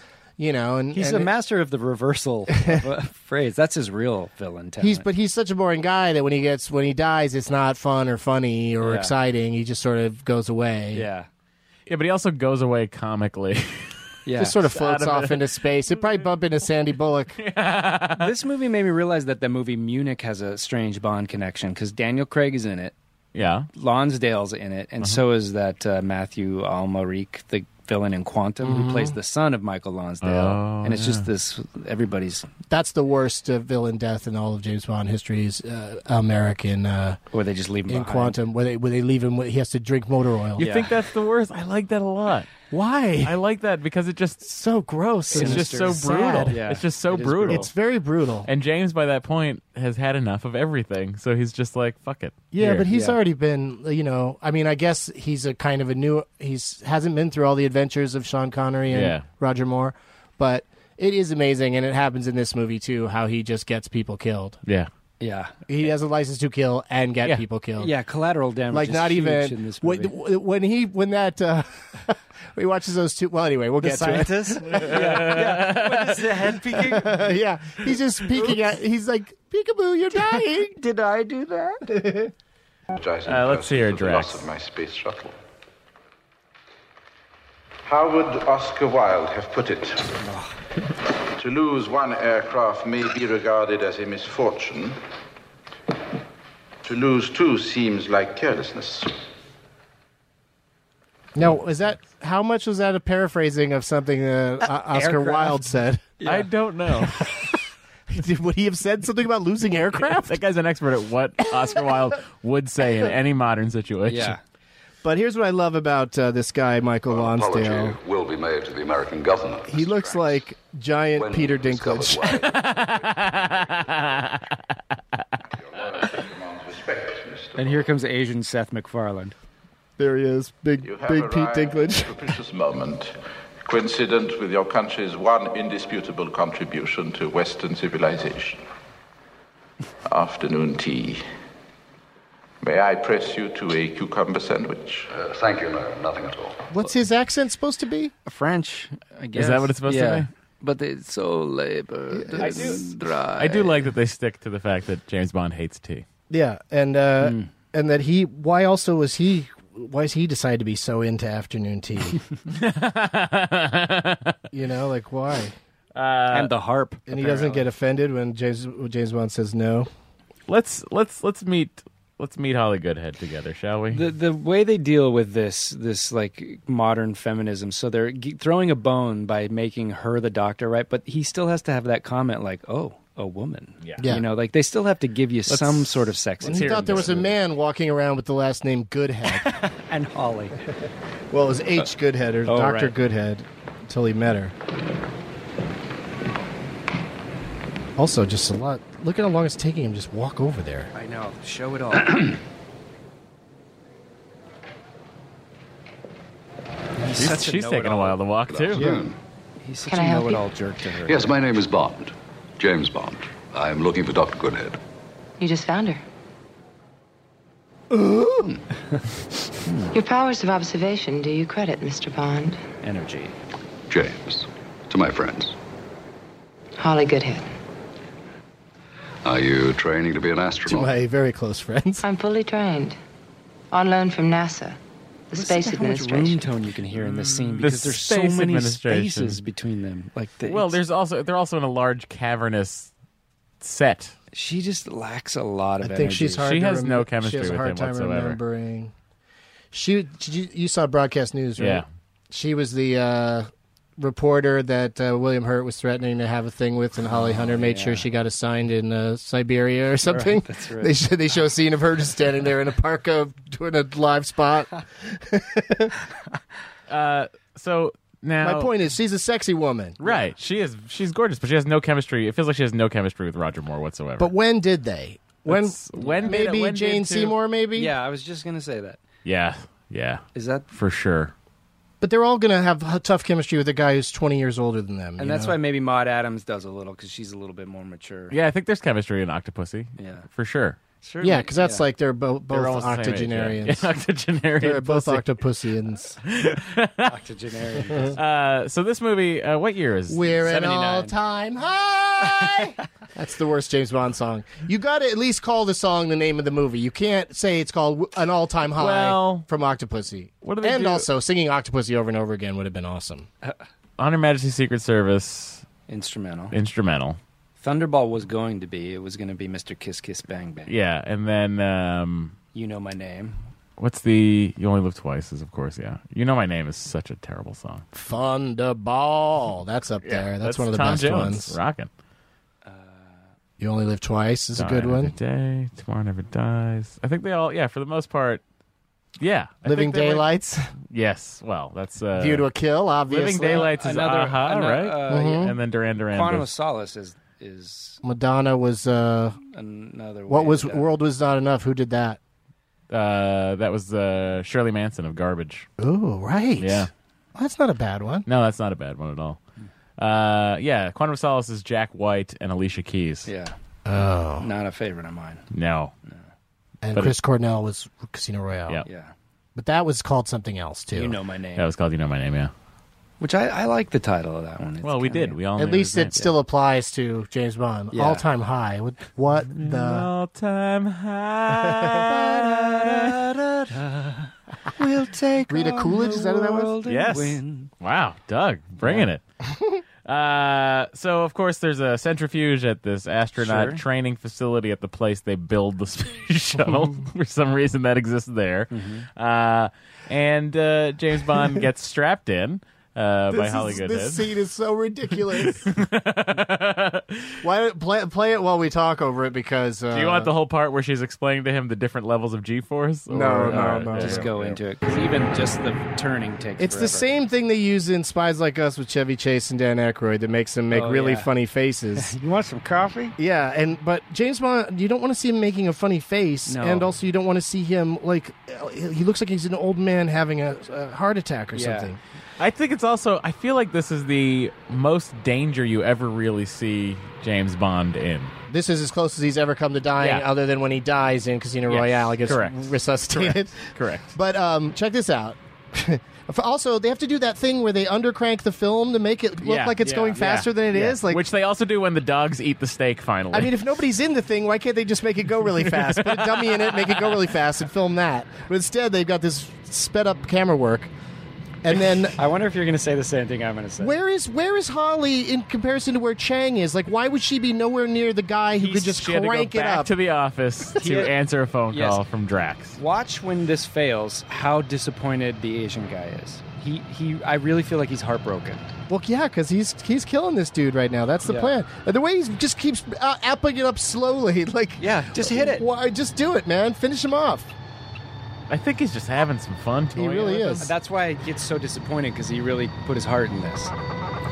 and He's a master of the reversal of a phrase. That's his real villain talent. But he's such a boring guy that when he dies, it's not fun or funny or exciting. He just sort of goes away. Yeah. Yeah, but he also goes away comically. Yeah. Just sort of floats off into space. It'd probably bump into Sandy Bullock. This movie made me realize that the movie Munich has a strange Bond connection because Daniel Craig is in it. Yeah. Lonsdale's in it, and so is that Matthew Almaric, the villain in Quantum, who plays the son of Michael Lonsdale. And it's just this, everybody's... That's the worst villain death in all of James Bond history is American... where they just leave him in behind. Quantum, where they leave him, he has to drink motor oil. You think that's the worst? I like that a lot. Why? I like that because it just so gross. It's just so Sad. brutal. Yeah. It's just so It is brutal. It's very brutal. And James, by that point, has had enough of everything, so he's just like, "Fuck it." Yeah, Here. but he's already been, I mean, I guess he's a kind of hasn't been through all the adventures of Sean Connery and Roger Moore, but it is amazing, and it happens in this movie too, how he just gets people killed. Yeah. Yeah. He has a license to kill and get people killed. Yeah, collateral damage Like is not huge even in this movie. when he watches those two. Well, anyway, we'll get to it. yeah. What is the head peeking? Yeah, he's just peeking at. He's like, "Peekaboo, you're dying." Did I do that? Let's hear the Drax. loss of my space shuttle. How would Oscar Wilde have put it? To lose one aircraft may be regarded as a misfortune. To lose two seems like carelessness. No, how much was that a paraphrasing of something Oscar Wilde said? Yeah. I don't know. Would he have said something about losing aircraft? That guy's an expert at what Oscar Wilde would say in any modern situation. Yeah. But here's what I love about this guy, Michael Lonsdale. Apology will be made to the American government. He looks like giant Peter Dinklage. And here comes Asian Seth MacFarlane. There he is, big Pete Dinklage. A propitious moment, coincident with your country's one indisputable contribution to Western civilization. Afternoon tea. May I press you to a cucumber sandwich? Thank you, no, nothing at all. What's his accent supposed to be? French, I guess. Is that what it's supposed to be? But it's so labored. Dry. I do like that they stick to the fact that James Bond hates tea. Yeah, and that why has he decided to be so into afternoon tea? Like why? And the harp. And he doesn't get offended when James Bond says no. Let's meet Holly Goodhead together, shall we? The way they deal with this like modern feminism, so they're throwing a bone by making her the doctor, right? But he still has to have that comment like, "Oh, a woman." Yeah. Like they still have to give you some sort of sex. And he thought there was a man walking around with the last name Goodhead. And Holly. Well, it was H. Goodhead or Dr. Right. Goodhead until he met her. Also, just a lot. Look at how long it's taking him to just walk over there. I know. Show it all. She's taking a while to walk, too. Yeah. He's such a know-it-all jerk to her. Yes, my name is Bond. James Bond. I'm looking for Dr. Goodhead. You just found her. Your powers of observation do you credit, Mr. Bond? Energy. James. To my friends. Holly Goodhead. Are you training to be an To astronaut? my very close friends. I'm fully trained. On loan from NASA, the Space How much room Administration. tone you can hear in this scene The because there's so Space many Administration. spaces between them. Like Well, they're also in a large cavernous set. She just lacks a lot of I energy. think she's hard. She to has no chemistry She has a with hard him time whatsoever. remembering. You saw Broadcast News, right? Yeah. She was the reporter that William Hurt was threatening to have a thing with, and Holly Hunter made sure she got assigned in Siberia or something. Right, that's right. They show a scene of her just standing there in a parka doing a live spot. So now, My point is, she's a sexy woman. right? She's gorgeous, but she has no chemistry. It feels like she has no chemistry with Roger Moore whatsoever. But when did they? When maybe when Jane did Seymour, maybe? Yeah, I was just going to say that. yeah. Is that... For sure. But they're all going to have tough chemistry with a guy who's 20 years older than them. And that's why maybe Maude Adams does a little, because she's a little bit more mature. Yeah, I think there's chemistry in Octopussy. Yeah. For sure. Certainly, Yeah, because that's like they're both They're almost the same age, octogenarians. yeah. Octogenarian They're both pussy. octopussians. Octogenarian. So this movie, what year is? We're an 79. all-time high. That's the worst James Bond song. You got to at least call the song the name of the movie. You can't say it's called An All-Time High Well, from Octopussy. what do they and do? also, singing Octopussy over and over again would have been awesome. On Her Majesty's Secret Service. Instrumental. Thunderball was going to be. It was going to be Mr. Kiss Kiss Bang Bang. Yeah, and then You Know My Name. what's the You Only Live Twice is, of course, yeah. You Know My Name is such a terrible song. Thunderball. That's up there. That's one of the Tom best Jones, ones. Rocking. You Only Live Twice is a good one. Day, Tomorrow Never Dies. I think they all, for the most part, yeah. I Living think they were- Daylights. Yes, well, that's... View to a Kill, obviously. Living Daylights is Aha, right? And then Duran Duran. Quantum of was- Solace is Madonna was... another what way was to go. World Was Not Enough? Who did that? that was Shirley Manson of Garbage. Oh, right. Yeah. Well, that's not a bad one. No, that's not a bad one at all. Quantum of Solace is Jack White and Alicia Keys. Yeah. Oh. Not a favorite of mine. No. And But Chris Cornell was Casino Royale. Yeah. Yeah. But that was called something else, too. You Know My Name. That was called You Know My Name, yeah. Which I like the title of that one. It's Well, we kinda- did. We all At knew least his name. it still applies to James Bond. Yeah. All-time high. What the... All-time high. We'll take Rita on Coolidge, the is that who that was? world and Yes. win. Wow, Doug, bringing it. So, of course, there's a centrifuge at this astronaut Sure. training facility at the place they build the space shuttle. For some reason, that exists there. And James Bond gets strapped in by Holly Goodhead. This scene is so ridiculous. Why don't play it while we talk over it? Because Do you want the whole part where she's explaining to him the different levels of G-force? No. Just go into it. 'Cause even just the turning takes It's the forever. same thing they use in Spies Like Us with Chevy Chase and Dan Aykroyd that makes them make Oh, really yeah. funny faces. You want some coffee? Yeah, but James Bond, you don't want to see him making a funny face, No. and also you don't want to see him he looks like he's an old man having a heart attack or Yeah. something. I think it's also, I feel like this is the most danger you ever really see James Bond in. This is as close as he's ever come to dying, Yeah. other than when he dies in Casino Yes, Royale. He gets correct. resuscitated. Correct. But check this out. Also, they have to do that thing where they undercrank the film to make it look like it's going faster than it is. Like, which they also do when the dogs eat the steak finally. I mean, if nobody's in the thing, why can't they just make it go really fast? Put a dummy in it, make it go really fast, and film that. But instead, they've got this sped up camera work. And then, I wonder if you're going to say the same thing I'm going to say. where is Holly in comparison to where Chang is? Like, why would she be nowhere near the guy who could just she had to crank go it back up? to the office to answer a phone call from Drax. Watch when this fails how disappointed the Asian guy is. I really feel like he's heartbroken. Well, yeah, because he's killing this dude right now. That's the Yeah. plan. And the way he just keeps apping it up slowly, like, Yeah, just hit it. Why, just do it, man. Finish him off. I think he's just having some fun. He really is. That's why it gets so disappointing, because he really put his heart in this.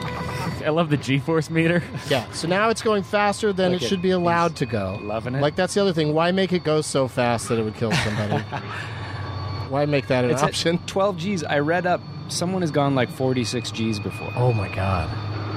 I love the G-force meter. Yeah, so now it's going faster than Look it at- should be allowed to go. Loving it. Like, that's the other thing. Why make it go so fast that it would kill somebody? Why make that an It's option? at 12 Gs. I read up. Someone has gone like 46 Gs before. Oh, my God.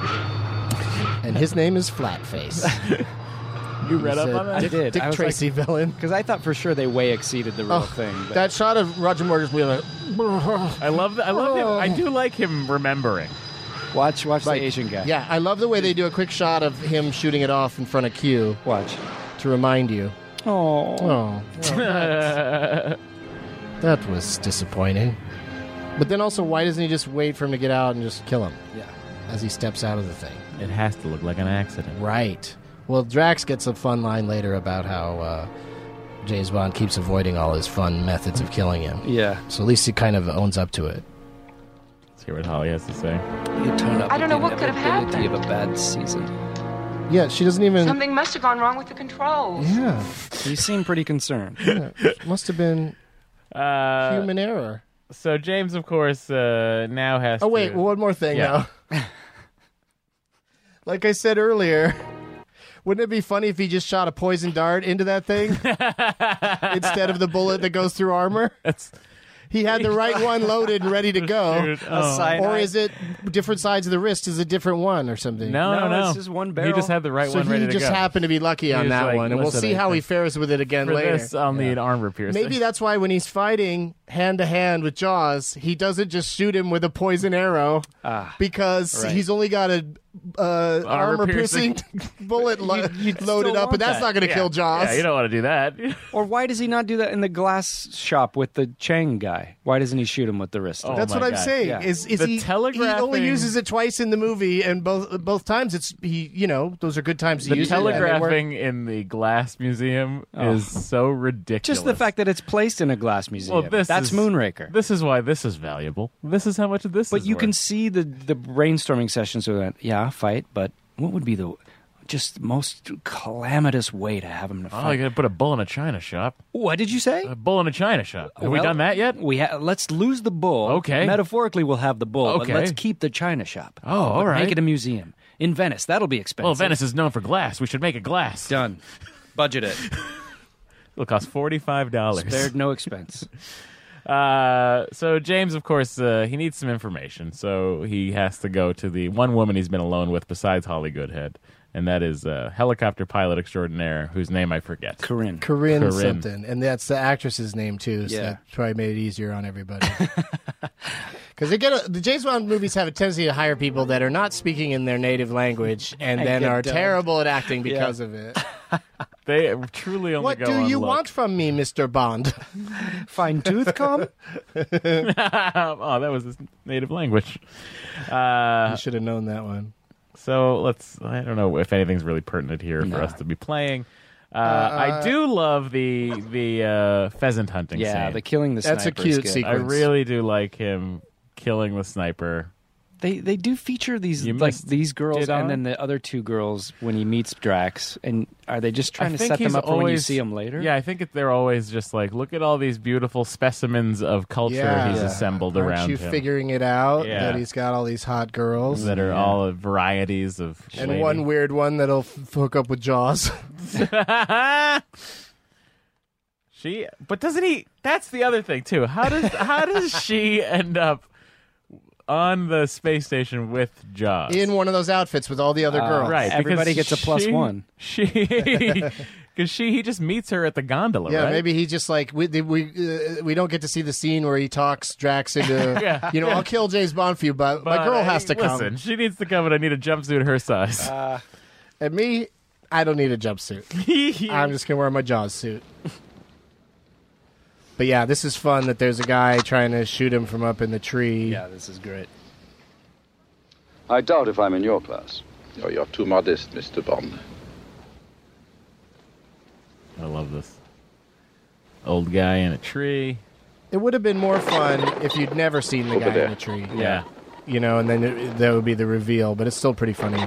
And his name is Flatface. You read up on that? I did. Dick I was Tracy villain. Because I thought for sure they way exceeded the real thing. But That shot of Roger Moore's being like, I love him. I do like him remembering. watch the Asian guy. yeah, I love the way they do a quick shot of him shooting it off in front of Q Watch. to remind you. Oh. That was disappointing. But then also, why doesn't he just wait for him to get out and just kill him? Yeah. As he steps out of the thing. It has to look like an accident. Right. Well, Drax gets a fun line later about how James Bond keeps avoiding all his fun methods of killing him. Yeah. So at least he kind of owns up to it. Let's hear what Holly has to say. You turn up I don't know the what could have inevitability happened. of a bad season. Yeah, she doesn't even... Something must have gone wrong with the controls. Yeah. You seem pretty concerned. Yeah. Must have been human error. So James, of course, now has Oh, wait, to... one more thing Yeah. now. Like I said earlier, wouldn't it be funny if he just shot a poison dart into that thing instead of the bullet that goes through armor? He had the right one loaded and ready to go. Or is it different sides of the wrist is a different one or something? No. It's just one barrel. He just had the right So one ready he to just go. happened to be lucky He on was that like, one. And we'll "Listen, see I how he think fares with it again For later. this, I'll need armor piercing. Maybe that's why when he's fighting hand-to-hand with Jaws, he doesn't just shoot him with a poison arrow because right. he's only got a armor-piercing bullet loaded up, and that's not going to kill Jaws. Yeah, you don't want to do that. Or why does he not do that in the glass shop with the Chang guy? Why doesn't he shoot him with the wrist? Oh, That's my what I'm God. saying. Yeah. Is The he telegraphing- only uses it twice in the movie, and both times it's those are good times to The use it. and they work. telegraphing in the glass museum is so ridiculous. Just the fact that it's placed in a glass museum. Well, That's Moonraker. This is why this is valuable. This is how much of this But is you worth. can see the brainstorming sessions of that. Yeah, fight, but what would be the just most calamitous way to have him to Oh, fight? you got to put a bull in a china shop. What did you say? A bull in a china shop. Have we Well, done that yet? Let's lose the bull. Okay. Metaphorically, we'll have the bull. Okay. But let's keep the china shop. Oh, all But right. Make it a museum in Venice. That'll be expensive. Well, Venice is known for glass. We should make a glass. Done. Budget it. It'll cost $45. Spared no expense. So James, of course, he needs some information. So he has to go to the one woman he's been alone with besides Holly Goodhead, and that is helicopter pilot extraordinaire whose name I forget. Corinne something, and that's the actress's name too. So that probably made it easier on everybody. Because the James Bond movies have a tendency to hire people that are not speaking in their native language, and then get are dubbed. terrible at acting because of it. They truly only What go do on you look. want from me, Mr. Bond? Fine tooth comb? Oh, that was his native language. You should have known that one. So I don't know if anything's really pertinent here for us to be playing. I do love the pheasant hunting Yeah, scene. the killing the sniper. That's a cute is good. sequence. I really do like him killing the sniper. They do feature these You like must these girls did on? and then the other two girls when he meets Drax. And are they just trying I to think set them he's up for when you always- see them later? Yeah, I think they're always just like, look at all these beautiful specimens of culture he's assembled Aren't around you him. figuring it out Yeah. that he's got all these hot girls that are all varieties of and lady. one weird one that'll hook up with Jaws. But doesn't he? That's the other thing too. How does she end up on the space station with Jaws In one of those outfits with all the other girls. Right, Everybody because gets a plus one. Because he just meets her at the gondola. Yeah, right? maybe he just like we don't get to see the scene where he talks Drax into Yeah. I'll kill James Bond for you, but my girl has to come. Listen, she needs to come, and I need a jumpsuit her size. And me, I don't need a jumpsuit. I'm just gonna wear my Jaws suit. But yeah, this is fun that there's a guy trying to shoot him from up in the tree. Yeah, this is great. I doubt if I'm in your class. Oh, you're too modest, Mr. Bond. I love this. Old guy in a tree. It would have been more fun if you'd never seen the guy in the tree. Yeah. And then that would be the reveal, but it's still pretty funny.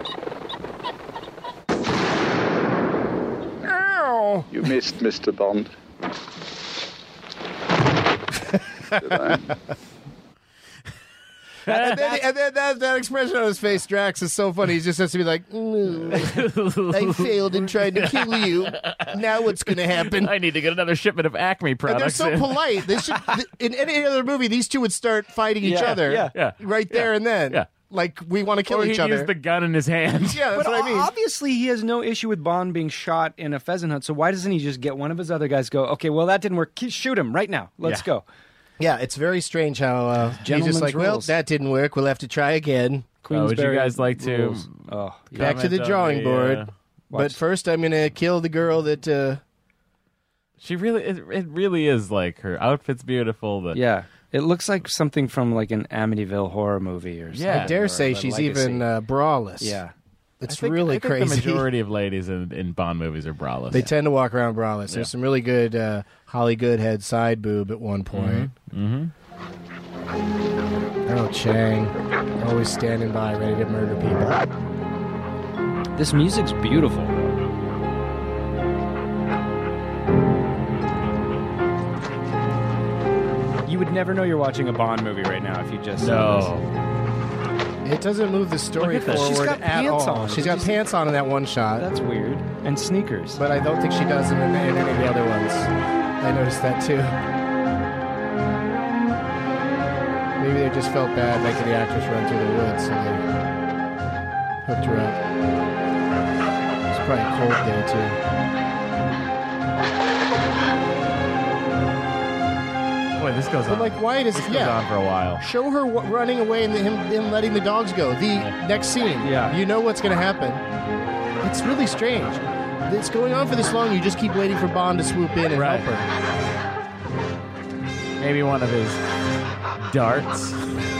Ow! You missed, Mr. Bond. Did I? and then that expression on his face, Drax, is so funny. He just has to be like, I failed in trying to kill you. Now what's going to happen? I need to get another shipment of Acme products. And they're so polite. They should, in any other movie, these two would start fighting each other right there and then. Yeah. Like, we want to kill each other. He used the gun in his hand. Yeah, that's what I mean. Obviously, he has no issue with Bond being shot in a pheasant hunt, so why doesn't he just get one of his other guys go, okay, well, that didn't work. Shoot him right now. Let's go. Yeah, it's very strange how he's just like, well, that didn't work. We'll have to try again. Would you guys like to back to the drawing board? But first, I'm going to kill the girl that... She really... It really is like her outfit's beautiful. Yeah. It looks like something from like an Amityville horror movie or something. Yeah, I dare say she's Legacy. even braless. Yeah. It's I really think crazy. The majority of ladies in Bond movies are braless. They tend to walk around braless. There's some really good Holly Goodhead side boob at one point. Mm-hmm. Oh, Chang. Always standing by, ready to murder people. This music's beautiful. You would never know you're watching a Bond movie right now if you just saw this. It doesn't move the story forward She's got at pants all. on. She's got pants on in that one shot. That's weird. And sneakers. But I don't think she does in any of the other ones. I noticed that too. Maybe they just felt bad making the actress run through the woods, so they hooked her up. It's probably a cold day too. Boy, this goes on. But like, why does this goes on for a while? Show her running away and him letting the dogs go. The next scene. Yeah. You know what's going to happen. It's really strange. It's going on for this long. You just keep waiting for Bond to swoop in and help her. Maybe one of his darts.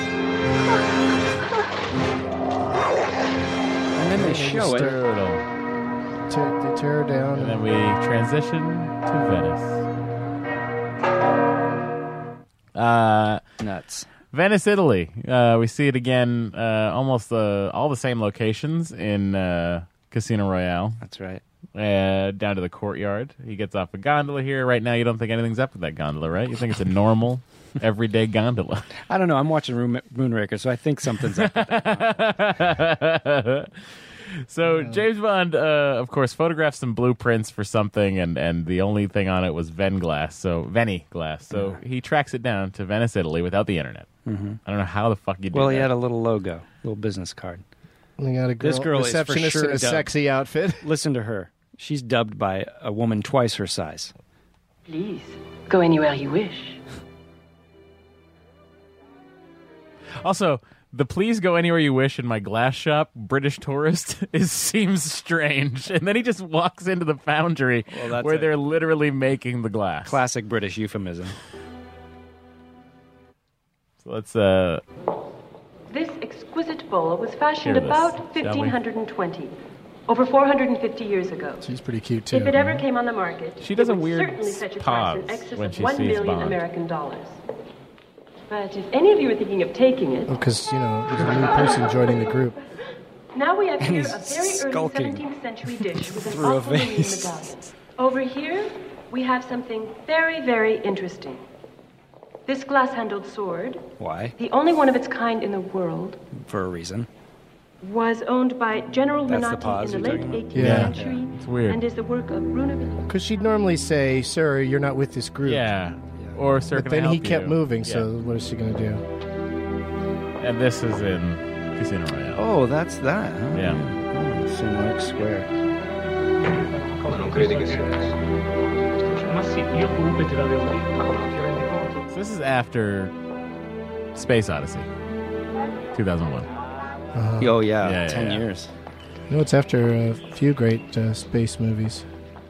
And then they show it. They tear her down. And then we transition to Venice. Nuts. Venice, Italy. We see it again, almost all the same locations in Casino Royale. That's right. Down to the courtyard. He gets off a gondola here. Right now, you don't think anything's up with that gondola, right? You think it's a normal, everyday gondola. I don't know. I'm watching Moonraker, so I think something's up with that. So James Bond, of course, photographed some blueprints for something, and the only thing on it was Veni glass. So he tracks it down to Venice, Italy, without the internet. Mm-hmm. I don't know how the fuck you do Well, that. he had a little logo, little business card. We got a girl, this girl receptionist is for sure in a sexy outfit. Listen to her. She's dubbed by a woman twice her size. Please, go anywhere you wish. Also, the "please go anywhere you wish" in my glass shop, British tourist, seems strange. And then he just walks into the foundry where they're literally making the glass. Classic British euphemism. So let's This exquisite bowl was fashioned Hear this, about shall we? 1520, over 450 years ago. She's pretty cute too. If it ever came on the market, She does it a would weird certainly fetch a price in pause excess when of she $1 sees million Bond. American dollars. But if any of you are thinking of taking it, Because, there's a new person joining the group. now we have And here he's a very early skulking 17th century dish with an through a aquamarine vase. medallion. Over here, we have something very, very interesting. This glass-handled sword, Why? the only one of its kind in the world, For a reason. was owned by General That's the Menotti pause in the you're late talking about? 18th Yeah. century, It's weird. and is the work of Bruno. Because she'd normally say, "Sir, you're not with this group." Yeah. Or, "Sir, But can I then he help kept you?" moving, Yeah. so what is she going to do? And this is in Casino Royale. Oh, that's that. Huh? Yeah. Oh, St. Mark's Square. Non credi che sia adesso? Ma sì, io comunque te l'avevo detto, non ti rendi conto? So this is after Space Odyssey, 2001. Oh, yeah. Yeah, 10 yeah. years. No, it's after a few great space movies.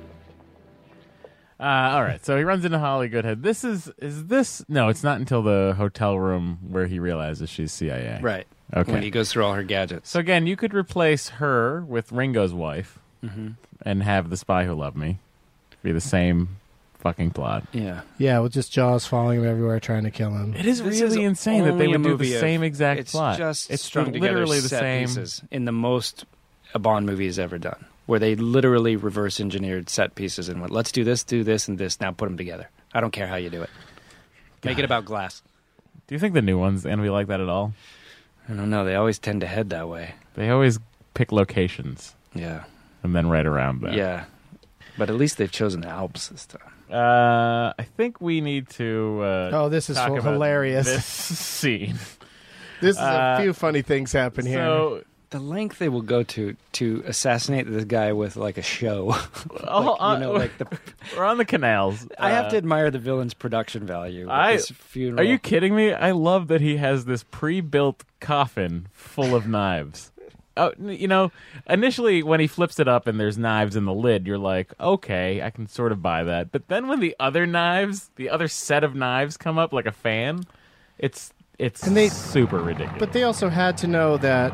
All right, so he runs into Holly Goodhead. This is this? No, it's not until the hotel room where he realizes she's CIA. Right. Okay. When he goes through all her gadgets. So again, you could replace her with Ringo's wife Mhm. and have The Spy Who Loved Me be the same fucking plot. Yeah. Yeah, with just Jaws following him everywhere trying to kill him. It is This really is insane that they only a would do movie the of- same exact it's plot. Just It's strung together literally the set same. pieces in the most a Bond movie has ever done, where they literally reverse engineered set pieces and went, let's do this, and this. Now put them together. I don't care how you do it. Make it about glass. Do you think the new one's gonna be like that at all? I don't know. They always tend to head that way. They always pick locations. Yeah. And then right around that. Yeah. But at least they've chosen the Alps this time. I think we need to. This is talk about hilarious. This scene. This is a few funny things happen here. So the length they will go to assassinate this guy with like a show. We're on the canals. I have to admire the villain's production value. This funeral. Are you kidding me? I love that he has this pre-built coffin full of knives. Oh, initially when he flips it up and there's knives in the lid, you're like, okay, I can sort of buy that. But then when the other set of knives come up like a fan, it's super ridiculous. But they also had to know that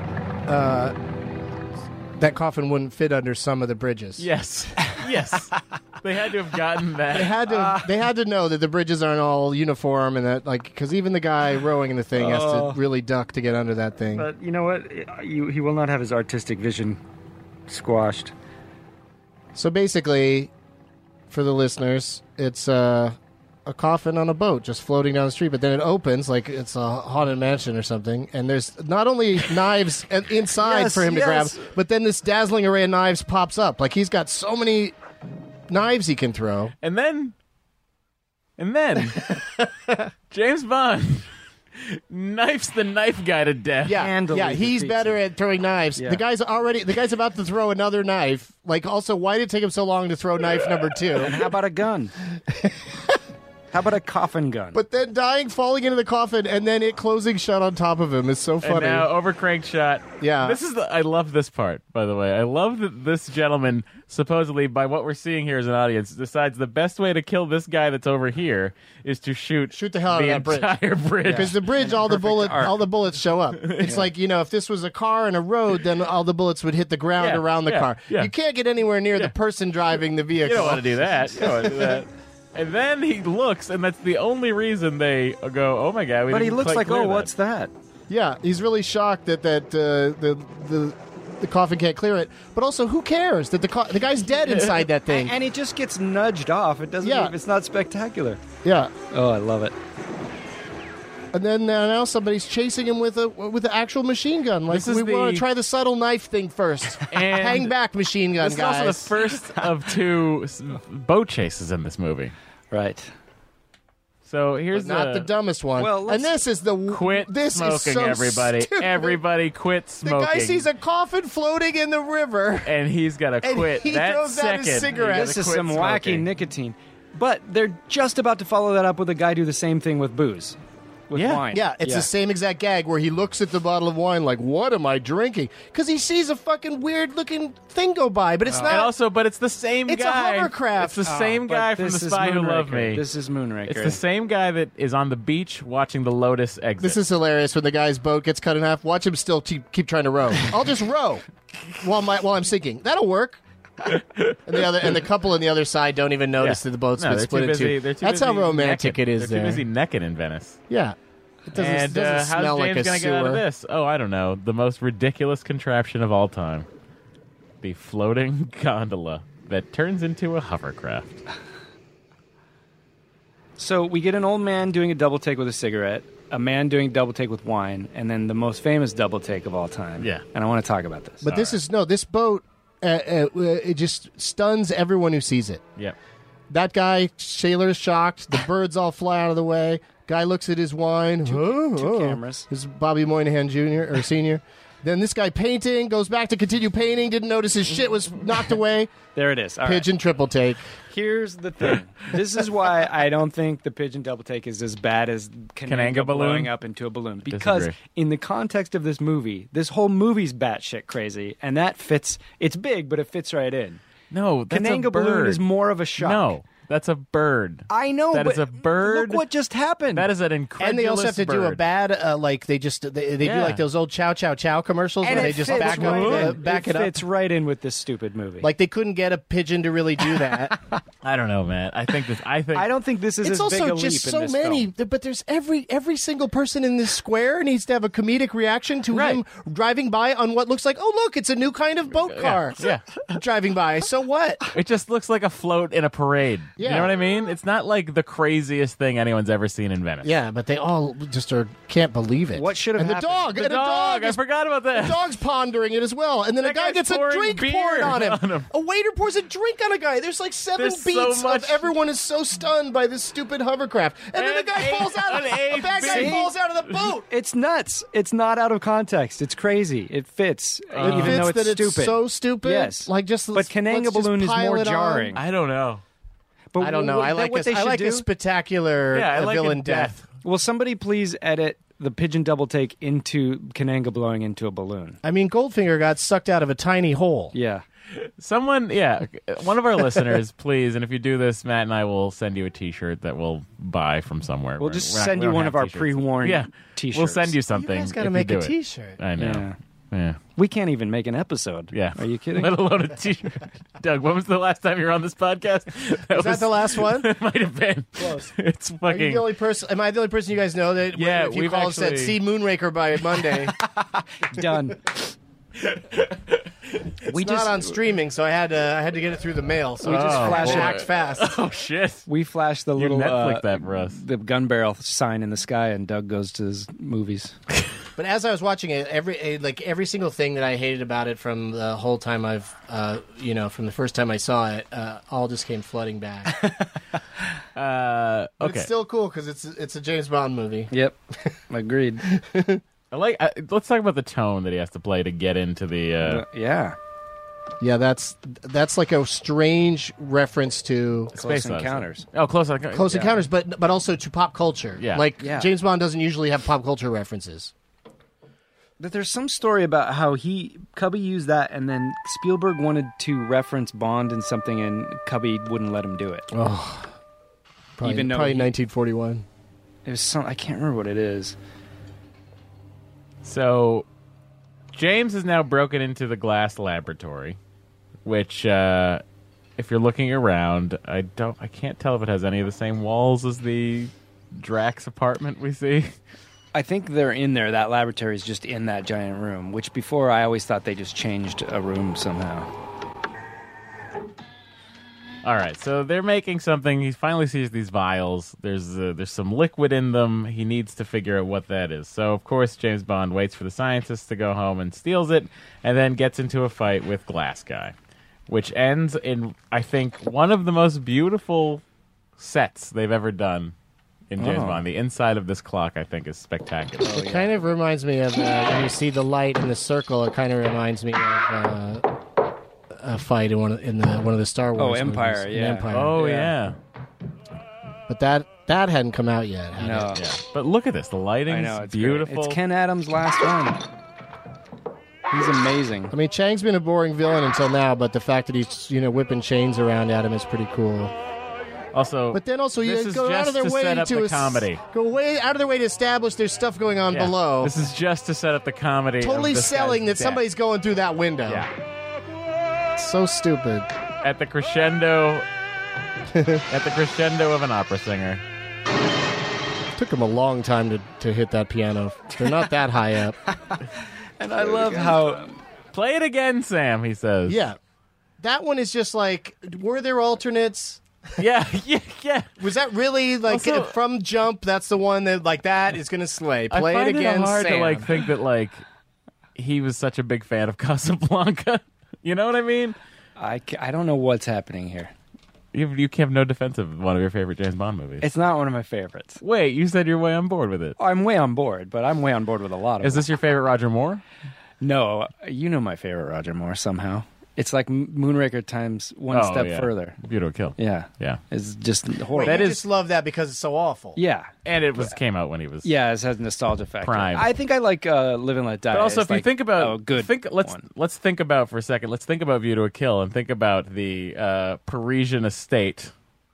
that coffin wouldn't fit under some of the bridges. Yes. They had to have gotten that. They had to know that the bridges aren't all uniform and that, because even the guy rowing in the thing has to really duck to get under that thing. But you know what? He will not have his artistic vision squashed. So basically, for the listeners, it's a coffin on a boat just floating down the street, but then it opens like it's a haunted mansion or something, and there's not only knives inside for him to grab, but then this dazzling array of knives pops up. Like he's got so many knives he can throw. And then James Bond knifes the knife guy to death. Yeah, he's better at throwing knives. Yeah. The guy's about to throw another knife. Like, also, why did it take him so long to throw knife number 2? And how about a gun? How about a coffin gun? But then dying, falling into the coffin, and then it closing shut on top of him is so funny. And now overcranked shot. Yeah. I love this part, by the way. I love that this gentleman, supposedly, by what we're seeing here as an audience, decides the best way to kill this guy that's over here is to shoot the hell out of that entire bridge. Because the bridge, all the bullets show up. It's like, if this was a car and a road, then all the bullets would hit the ground around the car. Yeah. You can't get anywhere near the person driving the vehicle. You don't want to do that. And then he looks, and that's the only reason they go, oh my God. But he looks like, what's that? Yeah, he's really shocked that the coffin can't clear it. But also, who cares that the guy's dead inside that thing? And he just gets nudged off. It doesn't. Yeah. It's not spectacular. Yeah. Oh, I love it. And then now somebody's chasing him with an actual machine gun. Like, we want to try the subtle knife thing first. And hang back, machine gun this guys. This is also the first of 2 boat chases in this movie. Right. So here's not the dumbest one. Well, and this is the quit this smoking, is so everybody. Stupid. Everybody quit smoking. The guy sees a coffin floating in the river, and he's got to quit. He that throws out his second. cigarette. This is some wacky nicotine. But they're just about to follow that up with a guy do the same thing with booze. With wine. Yeah, it's the same exact gag where he looks at the bottle of wine like, what am I drinking? Because he sees a fucking weird-looking thing go by, but it's not. And but it's the same it's guy. It's a hovercraft. It's the same guy from The Spy Who Loved Me. This is Moonraker. It's the same guy that is on the beach watching the Lotus exit. This is hilarious when the guy's boat gets cut in half. Watch him still keep trying to row. I'll just row while I'm sinking. That'll work. And the couple on the other side don't even notice that the boat's been split in two. That's how romantic it is. They're too busy necking in Venice. Yeah. It doesn't how's smell James like a gonna sewer. get out of this? Oh, I don't know. The most ridiculous contraption of all time. The floating gondola that turns into a hovercraft. So we get an old man doing a double take with a cigarette, a man doing a double take with wine, and then the most famous double take of all time. Yeah. And I want to talk about this. But this boat, it just stuns everyone who sees it. Yep. That guy, sailor's shocked. The birds all fly out of the way. Guy looks at his wine. Two cameras. This is Bobby Moynihan Jr. or Sr. Then this guy painting, goes back to continue painting, didn't notice his shit was knocked away. There it is. All Pigeon triple take. Here's the thing. This is why I don't think the pigeon double take is as bad as Kananga blowing up into a balloon. Because in the context of this movie, this whole movie's batshit crazy, and that fits. It's big, but it fits right in. No, that's Kananga a bird. balloon is more of a shock. No, that's a bird. I know, that but is a bird. Look what just happened. That is an incredulous And they also have to do a bad, they do like those old Chow Chow Chow commercials and where they just back it up. It's right in with this stupid movie. Like they couldn't get a pigeon to really do that. I don't know, man. I don't think this is it's as big a also leap just in so this many, film. but there's every single person in this square needs to have a comedic reaction to him driving by on what looks like, oh look, it's a new kind of boat car. Yeah. Driving by. So what? It just looks like a float in a parade. You know what I mean? It's not like the craziest thing anyone's ever seen in Venice. Yeah, but they all just can't believe it. What should have and happened? The dog. I forgot about that. The dog's pondering it as well. And then a guy gets a drink poured on him. A waiter pours a drink on a guy. There's like 7 beats of everyone is so stunned by this stupid hovercraft. And then the guy falls out. A bad guy falls out of the boat. It's nuts. It's not out of context. It's crazy. It fits, even though it's stupid. It's so stupid. Yes, like just. But Kananga Balloon is more jarring. I don't know. But I don't know. I like a spectacular villain death. Will somebody please edit the pigeon double take into Kananga blowing into a balloon? I mean, Goldfinger got sucked out of a tiny hole. Yeah. Someone, one of our listeners, please, and if you do this, Matt and I will send you a T-shirt that we'll buy from somewhere. We'll just send you one of our pre-worn T-shirts. We'll send you something. You guys got to make a T-shirt. I know. Yeah. We can't even make an episode. Yeah. Are you kidding? Let alone a T-shirt. Doug, when was the last time you were on this podcast? Was that the last one? It might have been. Close. It's fucking. Are you the only person? Am I the only person you guys know that? Yeah, if you call and said "See Moonraker" by Monday, done. It's not on streaming, so I had to get it through the mail. So we just act fast. Oh shit! We flashed the little Netflix that for us. The gun barrel sign in the sky, and Doug goes to his movies. But as I was watching it, every single thing that I hated about it from the whole time from the first time I saw it, all just came flooding back. Okay. But it's still cool because it's a James Bond movie. Yep, agreed. Let's talk about the tone that he has to play to get into the. Yeah, that's like a strange reference to Close Encounters. Oh, Close Encounters. Close Encounters, but also to pop culture. Yeah. James Bond doesn't usually have pop culture references. But there's some story about how Cubby used that, and then Spielberg wanted to reference Bond in something, and Cubby wouldn't let him do it. Oh, probably 1941. It was I can't remember what it is. So, James has now broken into the glass laboratory, which, if you're looking around, I can't tell if it has any of the same walls as the Drax apartment we see. I think they're in there. That laboratory is just in that giant room, which before I always thought they just changed a room somehow. All right, so they're making something. He finally sees these vials. There's some liquid in them. He needs to figure out what that is. So, of course, James Bond waits for the scientists to go home and steals it, and then gets into a fight with Glass Guy, which ends in, I think, one of the most beautiful sets they've ever done in James Bond. The inside of this clock, I think, is spectacular. It kind of reminds me of when you see the light in the circle. It kind of reminds me of a fight in one of the Star Wars. Empire, movies. yeah. Empire. Oh yeah. But that hadn't come out yet. No. Yeah. But look at this. The lighting's beautiful. Great. It's Ken Adams' last one. He's amazing. I mean, Chang's been a boring villain until now, but the fact that he's whipping chains around at him is pretty cool. Also, but then also this you is go just out of their to way set up to the comedy. Go way out of their way to establish there's stuff going on below. This is just to set up the comedy. Totally of this selling guy's that somebody's going through that window. Yeah. So stupid. At the crescendo of an opera singer. Took him a long time to hit that piano. They're not that high up. And I love how... Play it again, Sam, he says. Yeah. That one is just like, were there alternates? Yeah. Was that really also, from Jump? That's the one that is going to slay. Play it again, it hard Sam. to think that he was such a big fan of Casablanca. You know what I mean? I don't know what's happening here. You have no defense of one of your favorite James Bond movies. It's not one of my favorites. Wait, you said you're way on board with it. I'm way on board, but I'm way on board with a lot of Is this your favorite Roger Moore? No, you know my favorite Roger Moore somehow. It's like Moonraker times one step further. Beautiful Kill. Yeah. It's just horrible. I just love that because it's so awful. Yeah. And it came out when he was... Yeah, it has nostalgia factor. Prime. I think I like Live and Let Die. But also, if you think about... Let's think about for a second. Let's think about View to a Kill and think about the Parisian estate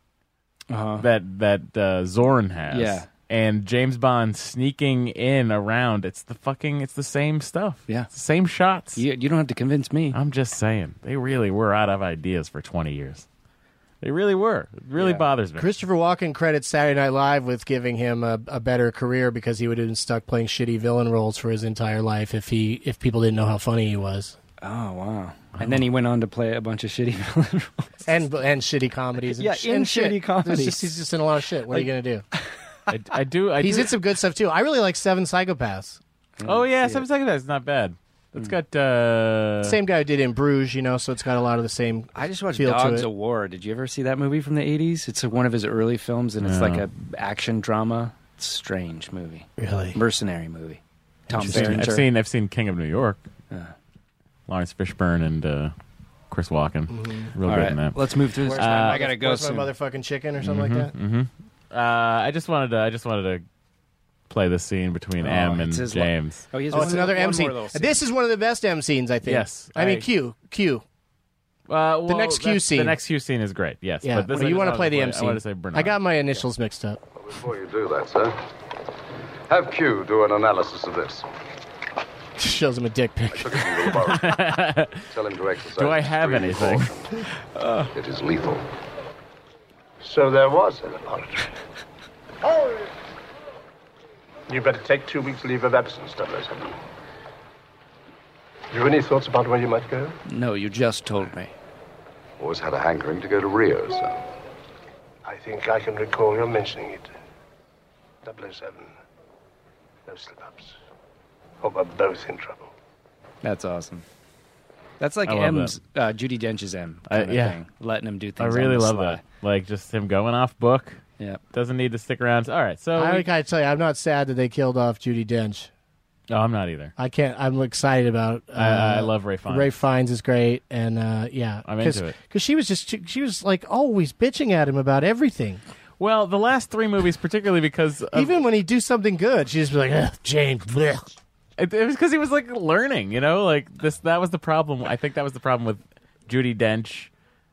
that Zorn has. Yeah. And James Bond sneaking in around. It's the same stuff. Yeah. It's the same shots. You don't have to convince me. I'm just saying. They really were out of ideas for 20 years. They really were. It really bothers me. Christopher Walken credits Saturday Night Live with giving him a better career because he would have been stuck playing shitty villain roles for his entire life if people didn't know how funny he was. Oh, wow. And then he went on to play a bunch of shitty villain roles. And shitty comedies. And Yeah, in shit. shitty comedies. He's just in a lot of shit. What are you going to do? I do. He's in some good stuff, too. I really like Seven Psychopaths. Oh, yeah, Seven Psychopaths is not bad. It's got... Same guy who did In Bruges, so it's got a lot of the same I just watched feel Dogs to of it. War. Did you ever see that movie from the 80s? It's one of his early films, and it's like a action drama. It's a strange movie. Really? Mercenary movie. Tom Interesting. Berenger. I've seen King of New York. Lawrence Fishburne and Chris Walken. Real All good right, in that. let's move through this. I gotta go Where's soon. my motherfucking chicken or something like that? I just wanted to play the scene between M and it's his James. It's another M scene. This is one of the best M scenes, I think. Yes. I mean, Q. The next Q scene. The next Q scene is great. Yes. Yeah, But this well, you want to play the M I scene. want to say Bernard. I got my initials mixed up. Before you do that, sir, have Q do an analysis of this. Shows him a dick pic. Tell him to exercise. Do I have extreme anything? caution. It is lethal. So there was an apology. Oh! You better take 2 weeks leave of absence, 007. You any thoughts about where you might go? No, you just told me. Always had a hankering to go to Rio, sir. I think I can recall your mentioning it. 007. No slip-ups. Or we're both in trouble. That's awesome. That's like I love M's, Judi Dench's M kind of yeah. thing. Letting him do I things really on the love sly. that. Like just him going off book. Yeah. Doesn't need to stick around. All right. So I gotta tell you, I'm not sad that they killed off Judi Dench. No, I'm not either. I can't. I'm excited about. I love Ray Fiennes. Ray Fiennes is great, and yeah, I'm into it. because she was like always bitching at him about everything. Well, the last 3 movies, particularly because even when he do something good, she's just be like, James. Blech. It was because he was like learning, like this. That was the problem. I think that was the problem with Judi Dench,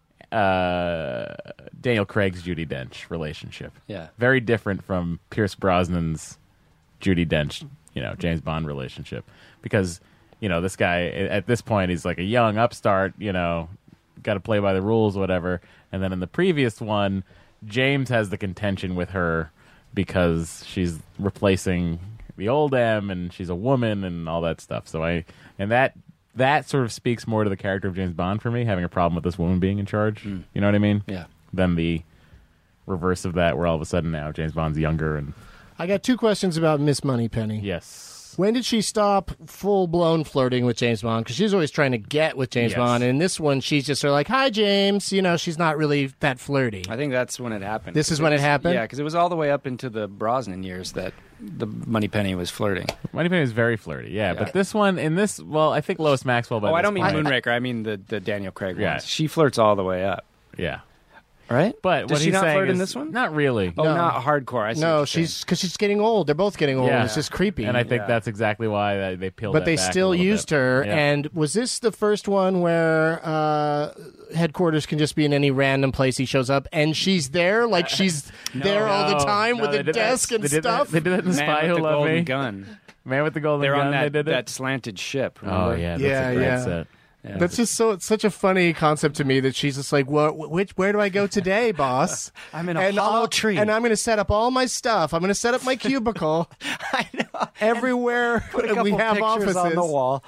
Daniel Craig's Judi Dench relationship. Yeah. Very different from Pierce Brosnan's Judi Dench, James Bond relationship. Because, this guy, at this point, he's like a young upstart, got to play by the rules, whatever. And then in the previous one, James has the contention with her because she's replacing the old M and she's a woman and all that stuff. So that sort of speaks more to the character of James Bond for me, having a problem with this woman being in charge. You know what I mean? Yeah. Than the reverse of that, where all of a sudden now James Bond's younger. And I got 2 questions about Miss Moneypenny. Yes. When did she stop full-blown flirting with James Bond? Because she's always trying to get with James Bond. And in this one, she's just sort of like, hi, James. She's not really that flirty. I think that's when it happened. This is when it happened? Yeah, because it was all the way up into the Brosnan years that the Moneypenny was flirting. Moneypenny was very flirty, yeah. But this one, I think Lois Maxwell. I don't mean Moonraker. I mean the Daniel Craig Yeah. ones. She flirts all the way up. Yeah. Right? But Does what she he's not saying flirt in is- this one? Not really. Oh, not hardcore. I see No, what you're saying. because she's getting old. They're both getting old. Yeah. It's just creepy. And I think that's exactly why they peeled But that they back still a little used bit. her. Yeah. And was this the first one where headquarters can just be in any random place he shows up and she's there? Like she's there all the time with they the did that- desk and they did stuff? They did that in Man Spy with Who the Loved golden Me. gun. Man with the golden They're gun. on They did that it. slanted ship. Oh Remember? yeah, that's a great set. Yeah. That's just it's such a funny concept to me that she's just like, where do I go today, boss? I'm in a hollow tree. And I'm going to set up all my stuff. I'm going to set up my cubicle. I know. Everywhere Put a couple we have pictures offices. on the wall.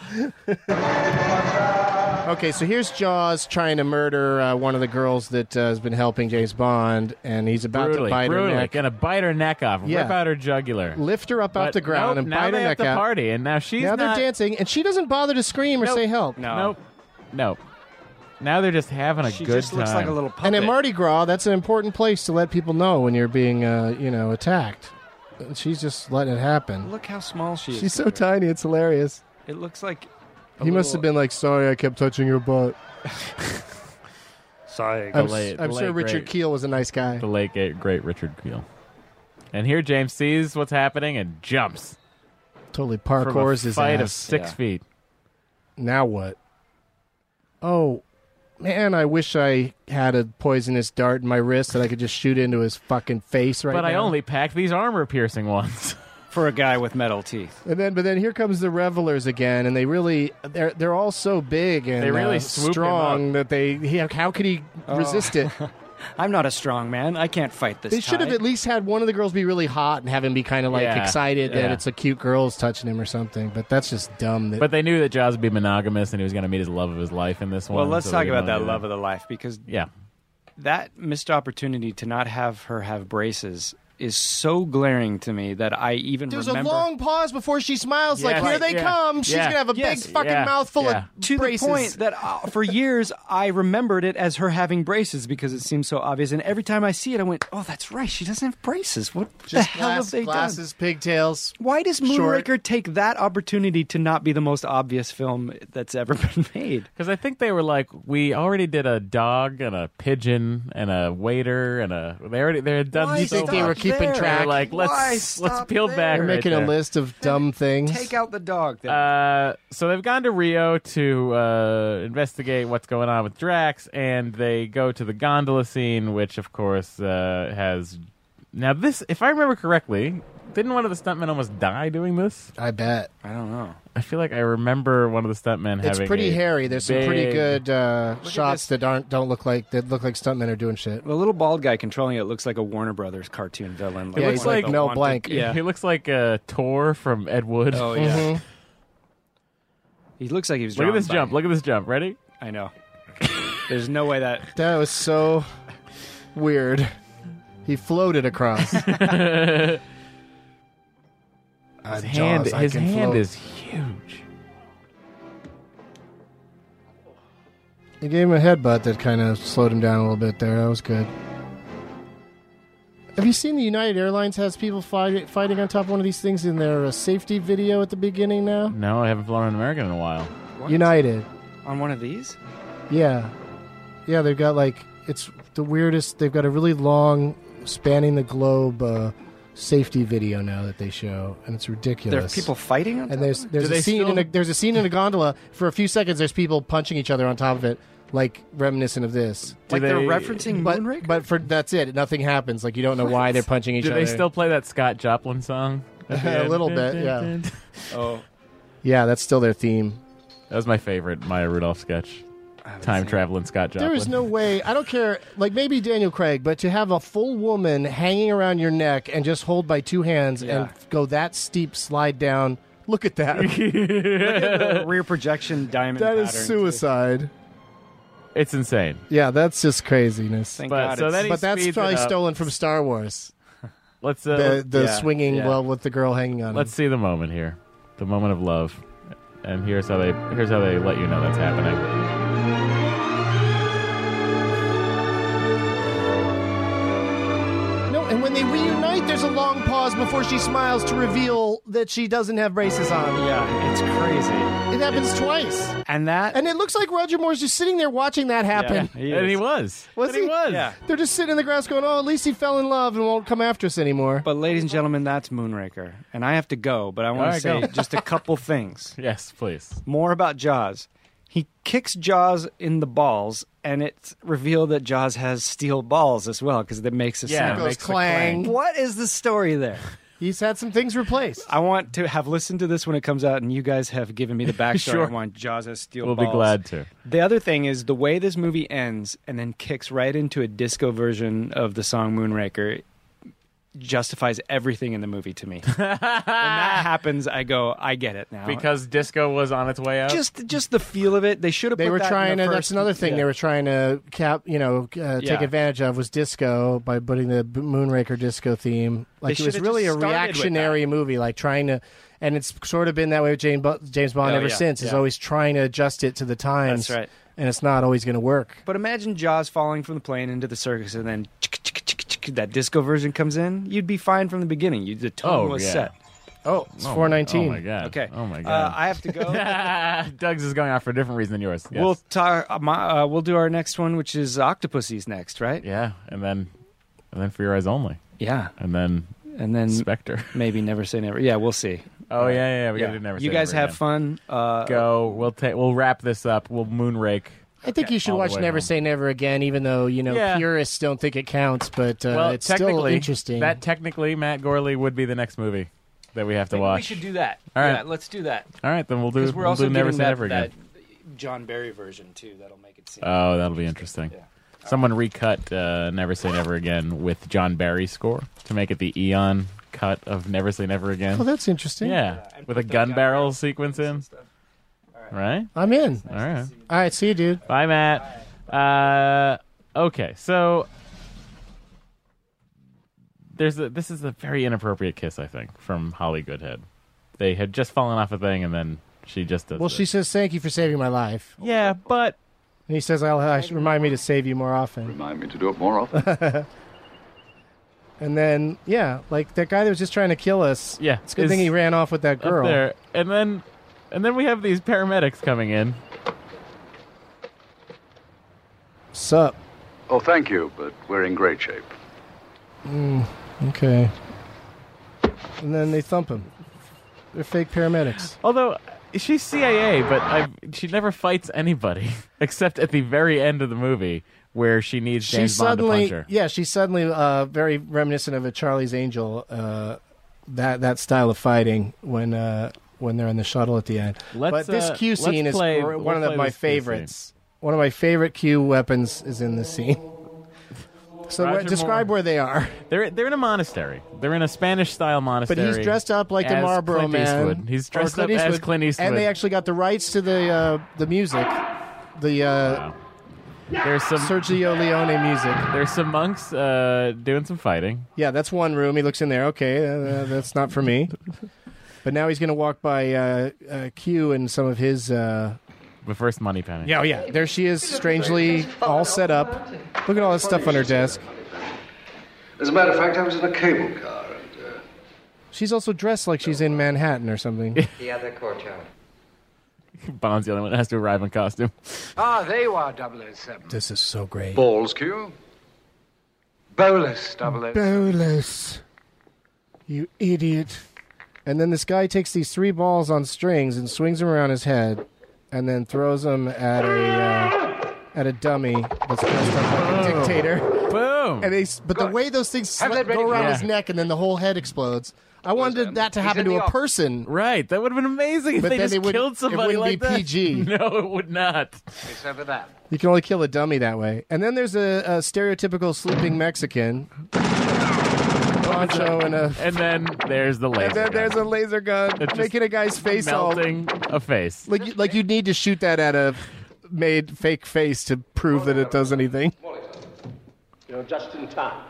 Okay, so here's Jaws trying to murder one of the girls that has been helping James Bond, and he's about to bite her neck. Gonna bite her neck off, Yeah. rip out her jugular, Lift her up off But the ground nope, and now bite they her have neck to out. party, and now she's now not. they're dancing, and she doesn't bother to scream or Nope. say help. Nope. Now they're just having a She good just time. looks like a little puppet. And at Mardi Gras, that's an important place to let people know when you're being, attacked. And she's just letting it happen. Look how small she is. She's so tiny, it's hilarious. It looks like He must have been like, sorry, I kept touching your butt. Sorry. I'm late sure Richard great. Keel was a nice guy. The late great Richard Keel. And here James sees what's happening and jumps. Totally From parkours a his fight of ass. 6 feet. Now what? Oh, man, I wish I had a poisonous dart in my wrist that I could just shoot into his fucking face right But now. I only packed these armor-piercing ones. for a guy with metal teeth. But then here comes the revelers again, and they're all so big and They really swoop him strong that how could he resist it? I'm not a strong man. I can't fight this. They should have tide. at least had one of the girls be really hot and have him be kind of like excited that it's a cute girl's touching him or something. But that's just dumb. But they knew that Jaws would be monogamous and he was going to meet his love of his life in this one. Well, let's so talk they about didn't that wanna love do of the life because Yeah. that missed opportunity to not have her have braces is so glaring to me that I even There's remember. a long pause before she smiles, like, Yes. here they Yeah. come. She's Yeah. going to have a Yes. big fucking Yeah. mouthful Yeah. of to braces. the point that for years I remembered it as her having braces because it seemed so obvious. And every time I see it, I went, "Oh, that's right. She doesn't have braces. What the Just hell have they glasses, done?" pigtails. Why does short. Moonraker take that opportunity to not be the most obvious film that's ever been made? Because I think they were like, we already did a dog and a pigeon and a waiter and they had done. You think they were keeping track? They're like, let's peel back. They're making a list of dumb things. Take out the dog. Then. So they've gone to Rio to investigate what's going on with Drax, and they go to the gondola scene, which of course has. Now this, if I remember correctly, didn't one of the stuntmen almost die doing this? I bet. I don't know. I feel like I remember one of the stuntmen It's having. pretty a hairy. There's some pretty big- good shots that don't look like stuntmen are doing shit. The little bald guy controlling it looks like a Warner Brothers cartoon villain. It looks like Mel Blanc. Yeah, he looks like Tor from Ed Wood. Oh yeah. He looks like he was. Look at drawn this by- jump. Look at this jump. Ready? I know. There's no way that. That was so weird. He floated across. His hand, Jaws, I his can hand float. is huge. He gave him a headbutt that kind of slowed him down a little bit there. That was good. Have you seen the United Airlines has people fighting on top of one of these things in their safety video at the beginning now? No, I haven't flown an American in a while. What? United. On one of these? Yeah. Yeah, they've got it's the weirdest. They've got a really long, spanning the globe safety video now that they show, and it's ridiculous. There are people fighting on top and there's of it? a scene there's a scene in a gondola for a few seconds. There's people punching each other on top of it, like reminiscent of this. Like they're referencing Moonraker? But for that's it. Nothing happens. Like you don't know why they're punching each Do other. they still play that Scott Joplin song? A little bit, yeah. Oh, yeah, that's still their theme. That was my favorite Maya Rudolph sketch. Time traveling Scott Joplin. There is no way. I don't care. Like maybe Daniel Craig, but to have a full woman hanging around your neck and just hold by two hands and go that steep slide down. Look at that. Look at the rear projection diamond. That is pattern. suicide. It's insane. Yeah, that's just craziness. Thank But- God so it's- then he But that's speeds probably it up. stolen from Star Wars. Let's The swinging well with the girl hanging on. Let's see the moment here, the moment of love, and here's how they let you know that's happening. No, and when they reunite, there's a long pause before she smiles to reveal that she doesn't have braces on. Yeah, it's crazy. It happens twice. And it looks like Roger Moore's just sitting there watching that happen. Yeah, And he was. Was And he? he was. Yeah. They're just sitting in the grass going, oh, at least he fell in love and won't come after us anymore. But ladies and gentlemen, that's Moonraker. And I have to go, but I want to right, say go. just a couple things. Yes, please. More about Jaws. He kicks Jaws in the balls, and it's revealed that Jaws has steel balls as well, because it makes a Yeah, sound. it Goes makes the clang. What is the story there? He's had some things replaced. I want to have listened to this when it comes out, and you guys have given me the backstory Sure. on why Jaws has steel We'll balls. be glad to. The other thing is the way this movie ends and then kicks right into a disco version of the song Moonraker justifies everything in the movie to me. When that happens, I go, I get it now. Because disco was on its way out. just the feel of it. They should have. They put were that in trying the to. first- That's another thing yeah. they were trying to take Yeah. advantage of was disco by putting the Moonraker disco theme. Like They it was should've really a just started with reactionary movie, like trying to. And it's sort of been that way with James Bond Oh, ever yeah, since. Is yeah. always trying to adjust it to the times. That's right. And it's not always going to work. But imagine Jaws falling from the plane into the circus, and then that disco version comes in. You'd be fine from the beginning. The tone was yeah. set. Oh, it's Oh 419. Oh my god. Okay. Oh my god. I have to go. Doug's is going off for a different reason than yours. Yes. We'll we'll do our next one, which is Octopussies next, right? Yeah, and then For Your Eyes Only. Yeah. And then Spectre. Maybe Never Say Never. Yeah, we'll see. Oh yeah. We gotta do Never Say You guys Never have again. fun. Go. We'll wrap this up. We'll moonrake. I think you should all the watch way Never home. Say Never Again, even though Yeah. purists don't think it counts, but Well, it's still technically, interesting. That technically, Matt Gorley would be the next movie that we have to Maybe watch. we should do that. All right. Yeah, let's do that. All right, then we'll do. Because we're We'll also do Never getting Say that, Never again. that John Barry version too. That'll make it seem. Oh, that'll be interesting. Someone recut Never Say Never Again with John Barry's score to make it the Eon cut of Never Say Never Again. Oh, that's interesting. Yeah, with a gun barrel sequence in. Right? I'm in. All right. All right, see you, dude. Bye, Matt. Okay, so this is a very inappropriate kiss, I think, from Holly Goodhead. They had just fallen off a thing, and then she just does Well, she says, thank you for saving my life. Yeah, but... And he says, remind me to save you more often. Remind me to do it more often. And then, yeah, like that guy that was just trying to kill us. Yeah. It's a good thing he ran off with that girl. Up there. And then we have these paramedics coming in. Sup? Oh, thank you, but we're in great shape. Okay. And then they thump him. They're fake paramedics. Although, she's CIA, but she never fights anybody, except at the very end of the movie, where she needs James Bond to punch her. Yeah, she's suddenly very reminiscent of a Charlie's Angel, that style of fighting when they're in the shuttle at the end. But this Q scene is one of my favorites. One of my favorite Q weapons is in this scene. So describe where they are. They're in a monastery. They're in a Spanish-style monastery. But he's dressed up like the Marlboro Clint Man. Eastwood. He's dressed up as Clint Eastwood. And they actually got the rights to the music. There's some Sergio Leone music. There's some monks doing some fighting. Yeah, that's one room. He looks in there. Okay, that's not for me. But now he's going to walk by Q and some of his... The first money penny. Yeah, yeah. There she is, strangely all set up. Look at all this stuff on her desk. As a matter of fact, I was in a cable car. And, She's also dressed like she's in Manhattan or something. The other courtyard. Bond's the only one that has to arrive in costume. Ah, there you are, 007. This is so great. Balls, Q? Bolus, 007. Bolus. You idiot. And then this guy takes these 3 balls on strings and swings them around his head and then throws them at a dummy that's dressed up like a dictator. Boom! And but the way those things go around his neck and then the whole head explodes. I wanted that to happen to a person. Right, that would have been amazing if But they then just killed somebody it wouldn't like be that. PG. No, it would not. Except for that. You can only kill a dummy that way. And then there's a stereotypical sleeping Mexican. Poncho and then there's the laser And then gun. there's a laser gun It's making a guy's face melting a face. Like you'd need to shoot that at a made fake face to prove that it does anything. You're just in time.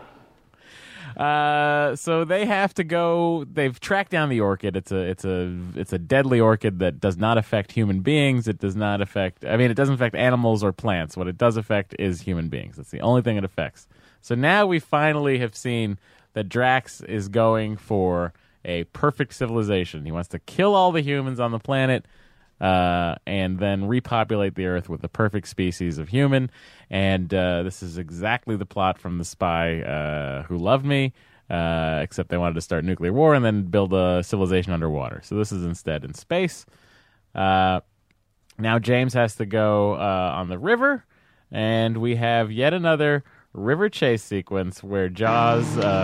So they have to go. They've tracked down the orchid. It's a deadly orchid that does not affect human beings. It does not affect. I mean, it doesn't affect animals or plants. What it does affect is human beings. That's the only thing it affects. So now we finally have seen that Drax is going for a perfect civilization. He wants to kill all the humans on the planet. And then repopulate the Earth with the perfect species of human. And this is exactly the plot from The Spy Who Loved Me, except they wanted to start nuclear war and then build a civilization underwater. So this is instead in space. Now James has to go on the river, and we have yet another river chase sequence where Jaws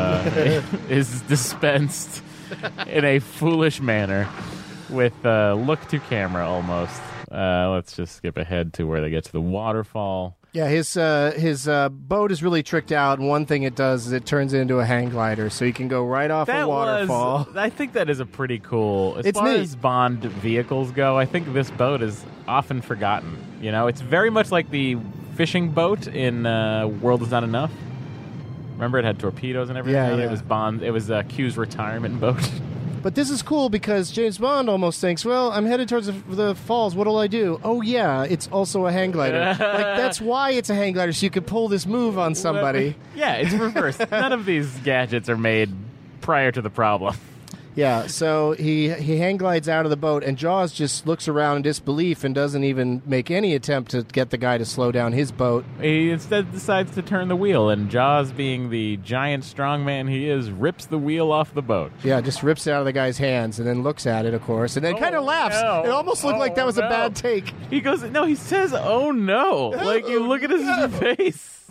is dispensed in a foolish manner. With look to camera almost. Let's just skip ahead to where they get to the waterfall. Yeah, his boat is really tricked out, and one thing it does is it turns it into a hang glider, so he can go right off a waterfall. I think that is a pretty cool. As It's far neat. as Bond vehicles go, I think this boat is often forgotten. You know, it's very much like the fishing boat in World Is Not Enough. Remember, it had torpedoes and everything. Yeah, on it? yeah. It was Bond. It was Q's retirement boat. But this is cool because James Bond almost thinks, well, I'm headed towards the falls. What'll I do? Oh, yeah, it's also a hang glider. Like, that's why it's a hang glider, so you could pull this move on somebody. Yeah, it's reversed. None of these gadgets are made prior to the problem. Yeah, so he hang glides out of the boat, and Jaws just looks around in disbelief and doesn't even make any attempt to get the guy to slow down his boat. He instead decides to turn the wheel, and Jaws, being the giant strong man he is, rips the wheel off the boat. Yeah, just rips it out of the guy's hands and then looks at it, of course, and then kind of laughs. no. It almost looked like that was a bad take. He goes, no, he says, oh no. Like, you look at his face.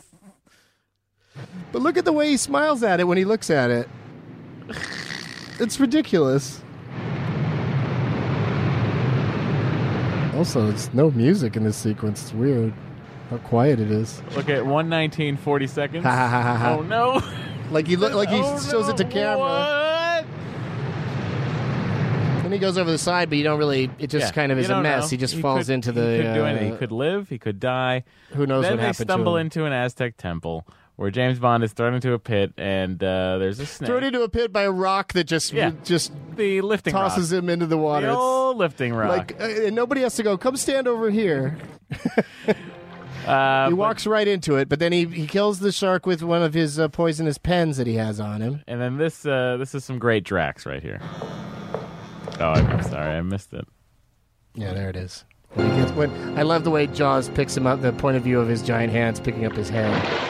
But look at the way he smiles at it when he looks at it. It's ridiculous. Also, it's no music in this sequence. It's weird. How quiet it is. Look at 1:19:40 seconds. Ha, ha, ha, ha, ha. Oh no! Like he shows it to camera. What? Then he goes over the side, but you don't really. It just kind of is a mess. Know. He just falls into the. He could do anything. He could live. He could die. Who knows then what happened to him? They stumble into an Aztec temple where James Bond is thrown into a pit, and there's a snake. Thrown into a pit by a rock that just the lifting tosses rock. him into the water. The old lifting rock. And nobody has to go. Come stand over here. He walks right into it, but then he kills the shark with one of his poisonous pens that he has on him. And then this is some great Drax right here. Oh, I'm sorry, I missed it. Yeah, there it is. I love the way Jaws picks him up, the point of view of his giant hands picking up his head.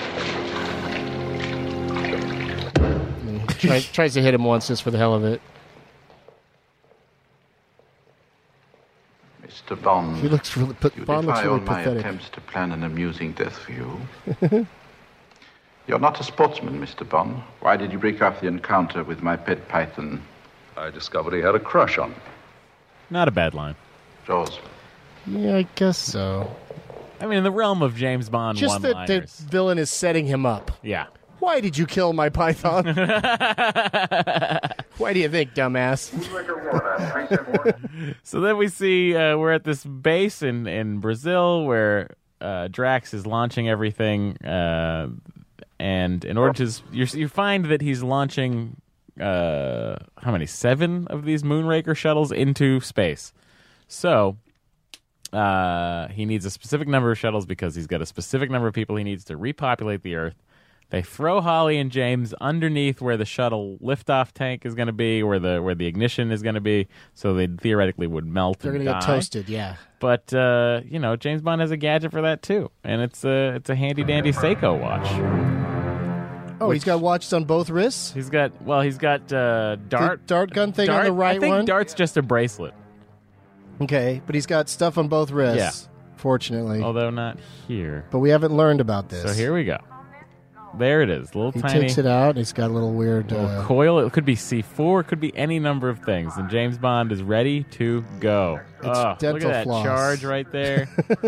And tries to hit him once just for the hell of it. Mr. Bond, He looks really, Bond looks defy really all my pathetic. attempts to plan an amusing death for you. You're not a sportsman, Mr. Bond. Why did you break off the encounter with my pet python? I discovered he had a crush on me. Not a bad line. Jaws. Yeah, I guess so. I mean, in the realm of James Bond Just that one-liners. the villain is setting him up. Yeah. Why did you kill my python? Why do you think, dumbass? So then we see we're at this base in Brazil where Drax is launching everything, and in order to you find that he's launching how many? 7 of these Moonraker shuttles into space. So he needs a specific number of shuttles because he's got a specific number of people he needs to repopulate the Earth. They throw Holly and James underneath where the shuttle liftoff tank is going to be, where the ignition is going to be, so they theoretically would melt. They're going to get toasted, yeah. But James Bond has a gadget for that too, and it's a handy dandy Seiko watch. Oh, he's got watches on both wrists? He's got dart the dart gun thing on the right I think one? dart's just a bracelet. Okay, but he's got stuff on both wrists, fortunately. Although not here. But we haven't learned about this. So here we go. There it is. Little he tiny. takes it out. It's got a little weird coil. It could be C4. It could be any number of things. And James Bond is ready to go. It's dental look at that floss. charge right there.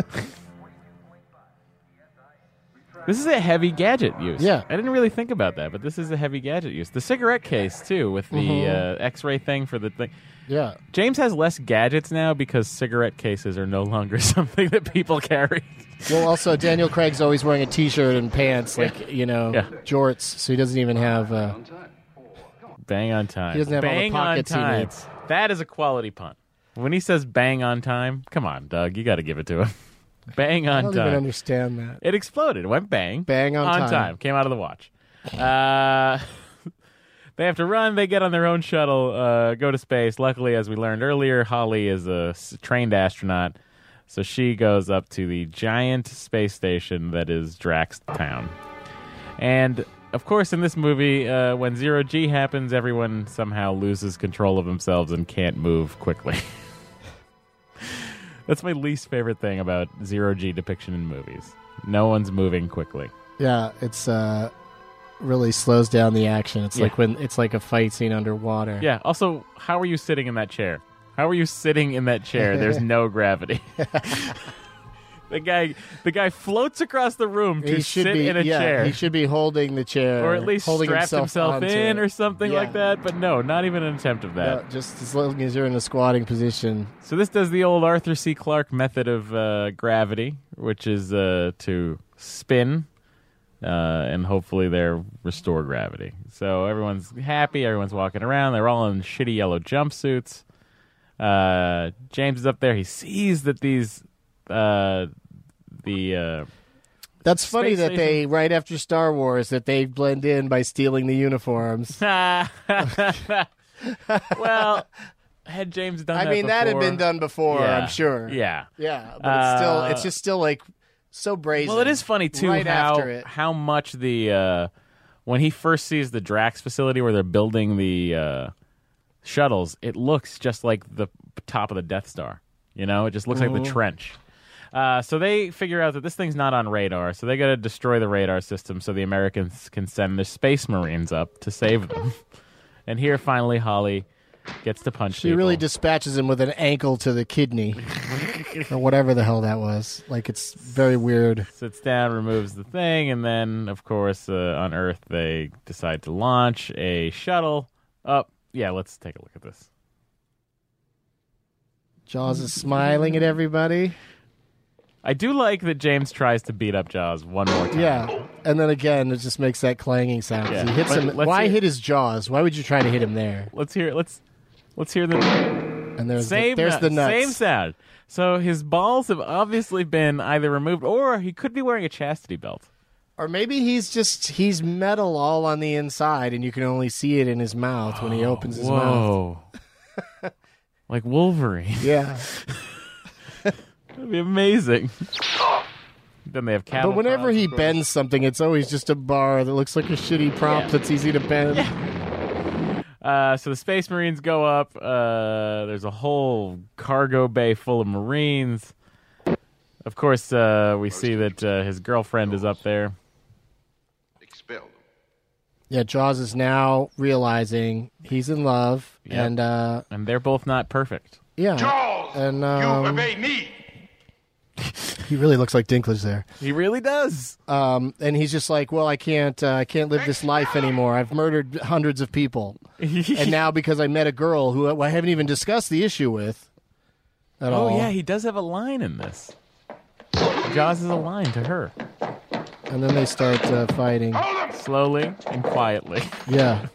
This is a heavy gadget use. Yeah. I didn't really think about that, but this is a heavy gadget use. The cigarette case, too, with the X-ray thing for the thing. Yeah. James has less gadgets now because cigarette cases are no longer something that people carry. Well, also, Daniel Craig's always wearing a T-shirt and pants, jorts, so he doesn't even have... Bang on time. He doesn't have all the bang pockets on he time. needs. That is a quality pun. When he says bang on time, come on, Doug, you got to give it to him. Bang on I don't time. even understand that. It exploded. It went bang. Bang on time. Came out of the watch. They have to run. They get on their own shuttle, go to space. Luckily, as we learned earlier, Holly is a trained astronaut, so she goes up to the giant space station that is Drax Town. And, of course, in this movie, when Zero G happens, everyone somehow loses control of themselves and can't move quickly. That's my least favorite thing about Zero G depiction in movies. No one's moving quickly. Yeah, it's really slows down the action. It's like a fight scene underwater. Yeah. Also, how are you sitting in that chair? How are you sitting in that chair? There's no gravity. The guy floats across the room to sit in a chair. He should be holding the chair, or at least holding straps himself in or something like that. But no, not even an attempt of that. No, just as long as you're in a squatting position. So this does the old Arthur C. Clarke method of gravity, which is to spin. And hopefully they'll restore gravity. So everyone's happy. Everyone's walking around. They're all in shitty yellow jumpsuits. James is up there. He sees that these That's funny that station. they, right after Star Wars, that they blend in by stealing the uniforms. Well, had James done that before? That had been done before, Yeah. I'm sure. Yeah. Yeah, but it's just still like so brazen. Well, it is funny too right after it. how much the when he first sees the Drax facility where they're building the shuttles, it looks just like the top of the Death Star. You know, it just looks like the trench. So they figure out that this thing's not on radar, so they got to destroy the radar system so the Americans can send their space marines up to save them. And here, finally, Holly gets to punch She people. really dispatches him with an ankle to the kidney. or whatever the hell that was. Like, it's very weird. Sits down, removes the thing, and then, of course, on Earth, they decide to launch a shuttle up. Yeah, let's take a look at this. Jaws is smiling at everybody. I do like that James tries to beat up Jaws one more time. Yeah, and then again, it just makes that clanging sound. Yeah. He hits him. Why hit his jaws? Why would you try to hit him there? Let's hear it. Let's hear the. And there's the nuts. Same sound. So his balls have obviously been either removed, or he could be wearing a chastity belt. Or maybe he's metal all on the inside, and you can only see it in his mouth when he opens his mouth. Like Wolverine. Yeah. That'd be amazing. Then they have cattle. But whenever he bends something, it's always just a bar that looks like a shitty prop that's easy to bend. Yeah. So the Space Marines go up. There's a whole cargo bay full of Marines. Of course, we see that his girlfriend is up there. Expelled. Yeah, Jaws is now realizing he's in love, Yep. and they're both not perfect. Yeah, Jaws, and you obey me. He really looks like Dinklage there. He really does. And he's just like, well, I can't live this life anymore. I've murdered hundreds of people, and now because I met a girl who I haven't even discussed the issue with at all. Oh yeah, he does have a line in this. Jaws is a line to her. And then they start fighting slowly and quietly. Yeah.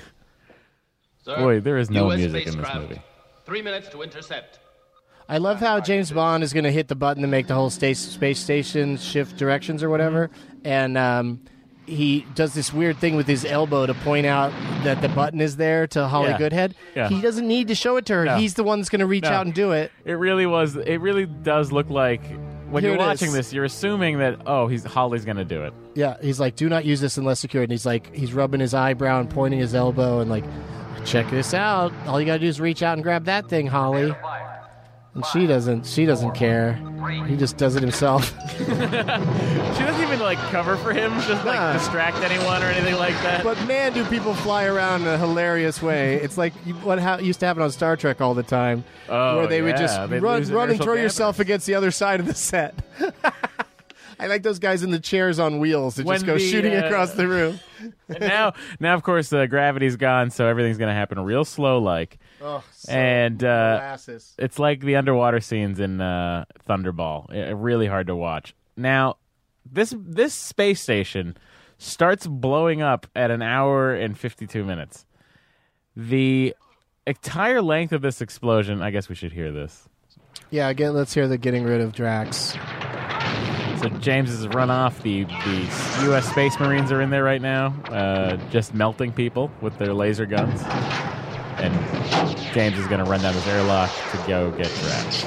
Boy, there is no US music in this spacecraft. movie. 3 minutes to intercept. I love how James Bond is going to hit the button to make the whole space station shift directions or whatever, and he does this weird thing with his elbow to point out that the button is there to Holly Yeah. Goodhead. Yeah. He doesn't need to show it to her. No. He's the one that's going to reach No. out and do it. It really does look like when Here you're it watching is. this, you're assuming that Holly's going to do it. Yeah, he's like, do not use this unless secured. And he's rubbing his eyebrow and pointing his elbow and like, check this out. All you got to do is reach out and grab that thing, Holly. And she doesn't care. He just does it himself. She doesn't even like cover for him, just like distract anyone or anything like that. But man, do people fly around in a hilarious way. It's like what used to happen on Star Trek all the time, where they would just They'd run lose and inertial throw damage. yourself against the other side of the set. I like those guys in the chairs on wheels that When just go the, shooting across the room. And now of course gravity's gone, so everything's going to happen real slow like. Oh, so and molasses. it's like the underwater scenes in Thunderball. Really hard to watch. Now, this space station starts blowing up at 1 hour and 52 minutes. The entire length of this explosion, I guess we should hear this. Yeah, again, let's hear the getting rid of Drax. So James has run off. The U.S. Space Marines are in there right now, just melting people with their laser guns. And James is going to run down this airlock to go get Drax.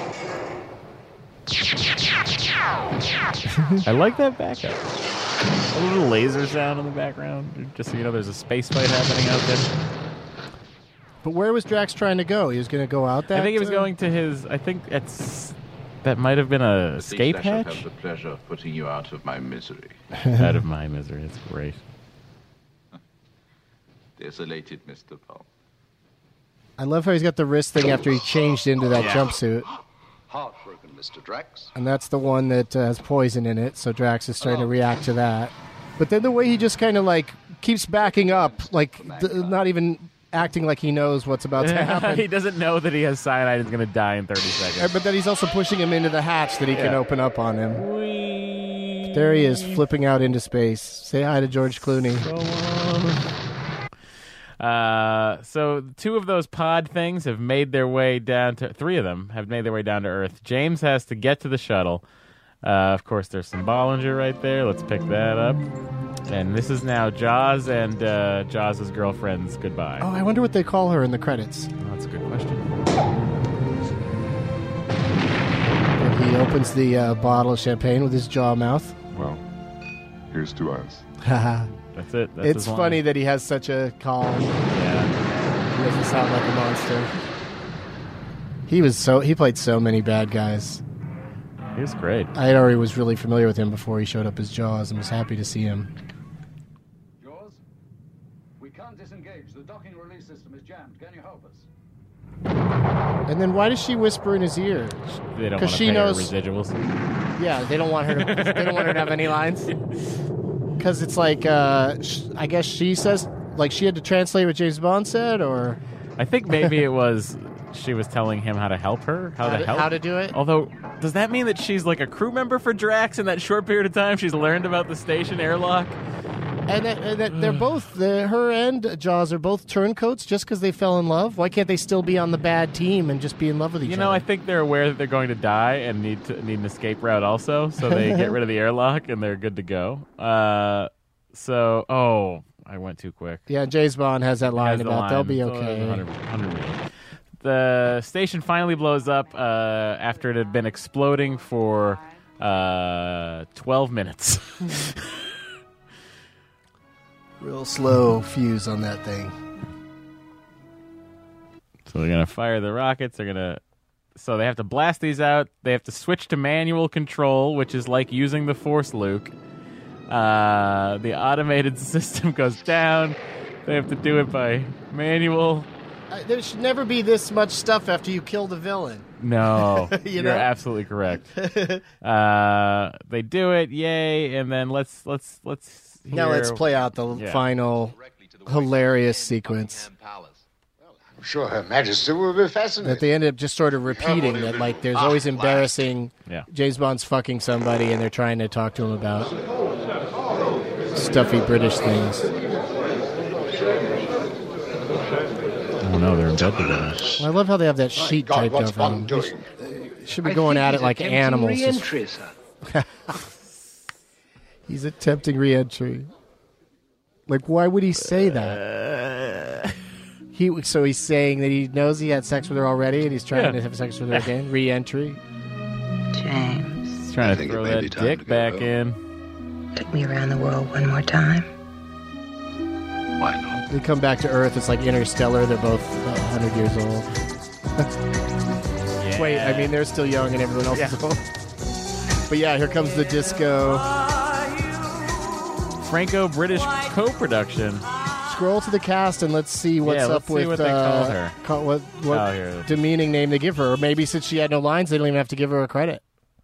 I like that backup. A little laser sound in the background, just so you know there's a space fight happening out there. But where was Drax trying to go? He was going to go out that? I think he was going to his. I think that might have been a escape I shall hatch. have the pleasure of putting you out of my misery. Out of my misery. It's great. Desolated, Mr. Paul. I love how he's got the wrist thing after he changed into that jumpsuit. Heartbroken, Mr. Drax. And that's the one that has poison in it, so Drax is starting to react to that. But then the way he just kind of like keeps backing up, like not even acting like he knows what's about to happen. He doesn't know that he has cyanide and is going to die in 30 seconds. But then he's also pushing him into the hatch that he can open up on him. Whee! There he is, flipping out into space. Say hi to George Clooney. So two of those pod things have made their way down to... Three of them have made their way down to Earth. James has to get to the shuttle. Of course, there's some Bollinger right there. Let's pick that up. And this is now Jaws and Jaws' girlfriend's goodbye. Oh, I wonder what they call her in the credits. Oh, that's a good question. And he opens the bottle of champagne with his jaw mouth. Well, here's to us. Haha. That's it. That's It's his line. funny that he has such a calm. Yeah. He doesn't sound like a monster. He played so many bad guys. He was great. I already was really familiar with him before he showed up as Jaws and was happy to see him. Jaws, we can't disengage. The docking release system is jammed. Can you help us? And then why does she whisper in his ear? They don't want to pay her residuals. Yeah, they don't want her to. They don't want her to have any lines. Because it's like, I guess she says, like she had to translate what James Bond said, or I think maybe it was she was telling him how to help her, how to do it. Although, does that mean that she's like a crew member for Drax in that short period of time she's learned about the station airlock? And that they're both, her and Jaws are both turncoats just because they fell in love. Why can't they still be on the bad team and just be in love with each other? You know, I think they're aware that they're going to die and need an escape route also, so they get rid of the airlock and they're good to go. I went too quick. Yeah, James Bond has that line about they'll be okay. 100. The station finally blows up after it had been exploding for 12 minutes. Real slow fuse on that thing. So they're going to fire the rockets. So they have to blast these out. They have to switch to manual control, which is like using the Force, Luke. The automated system goes down. They have to do it by manual. There should never be this much stuff after you kill the villain. No, you're absolutely correct. They do it, yay! And then let's now let's play out the final hilarious sequence. I'm sure Her Majesty will be fascinated. That they end up just sort of repeating that, like there's always embarrassing. James Bond's fucking somebody, and they're trying to talk to him about stuffy British things. Oh no, they're in bed together. Well, I love how they have that sheet draped over them. They should be going at it like animals. Re-entry, sir. He's attempting re-entry. Like, why would he say that? So he's saying that he knows he had sex with her already, and he's trying to have sex with her again. Re-entry. James. He's trying to throw that dick back in. Take me around the world one more time. Why not? They come back to Earth. It's like Interstellar. They're both 100 years old. Wait, I mean, they're still young and everyone else is old. But yeah, here comes the disco. Franco-British co-production. Scroll to the cast and let's see what's up with what they call her. What demeaning name they give her. Or maybe since she had no lines, they don't even have to give her a credit.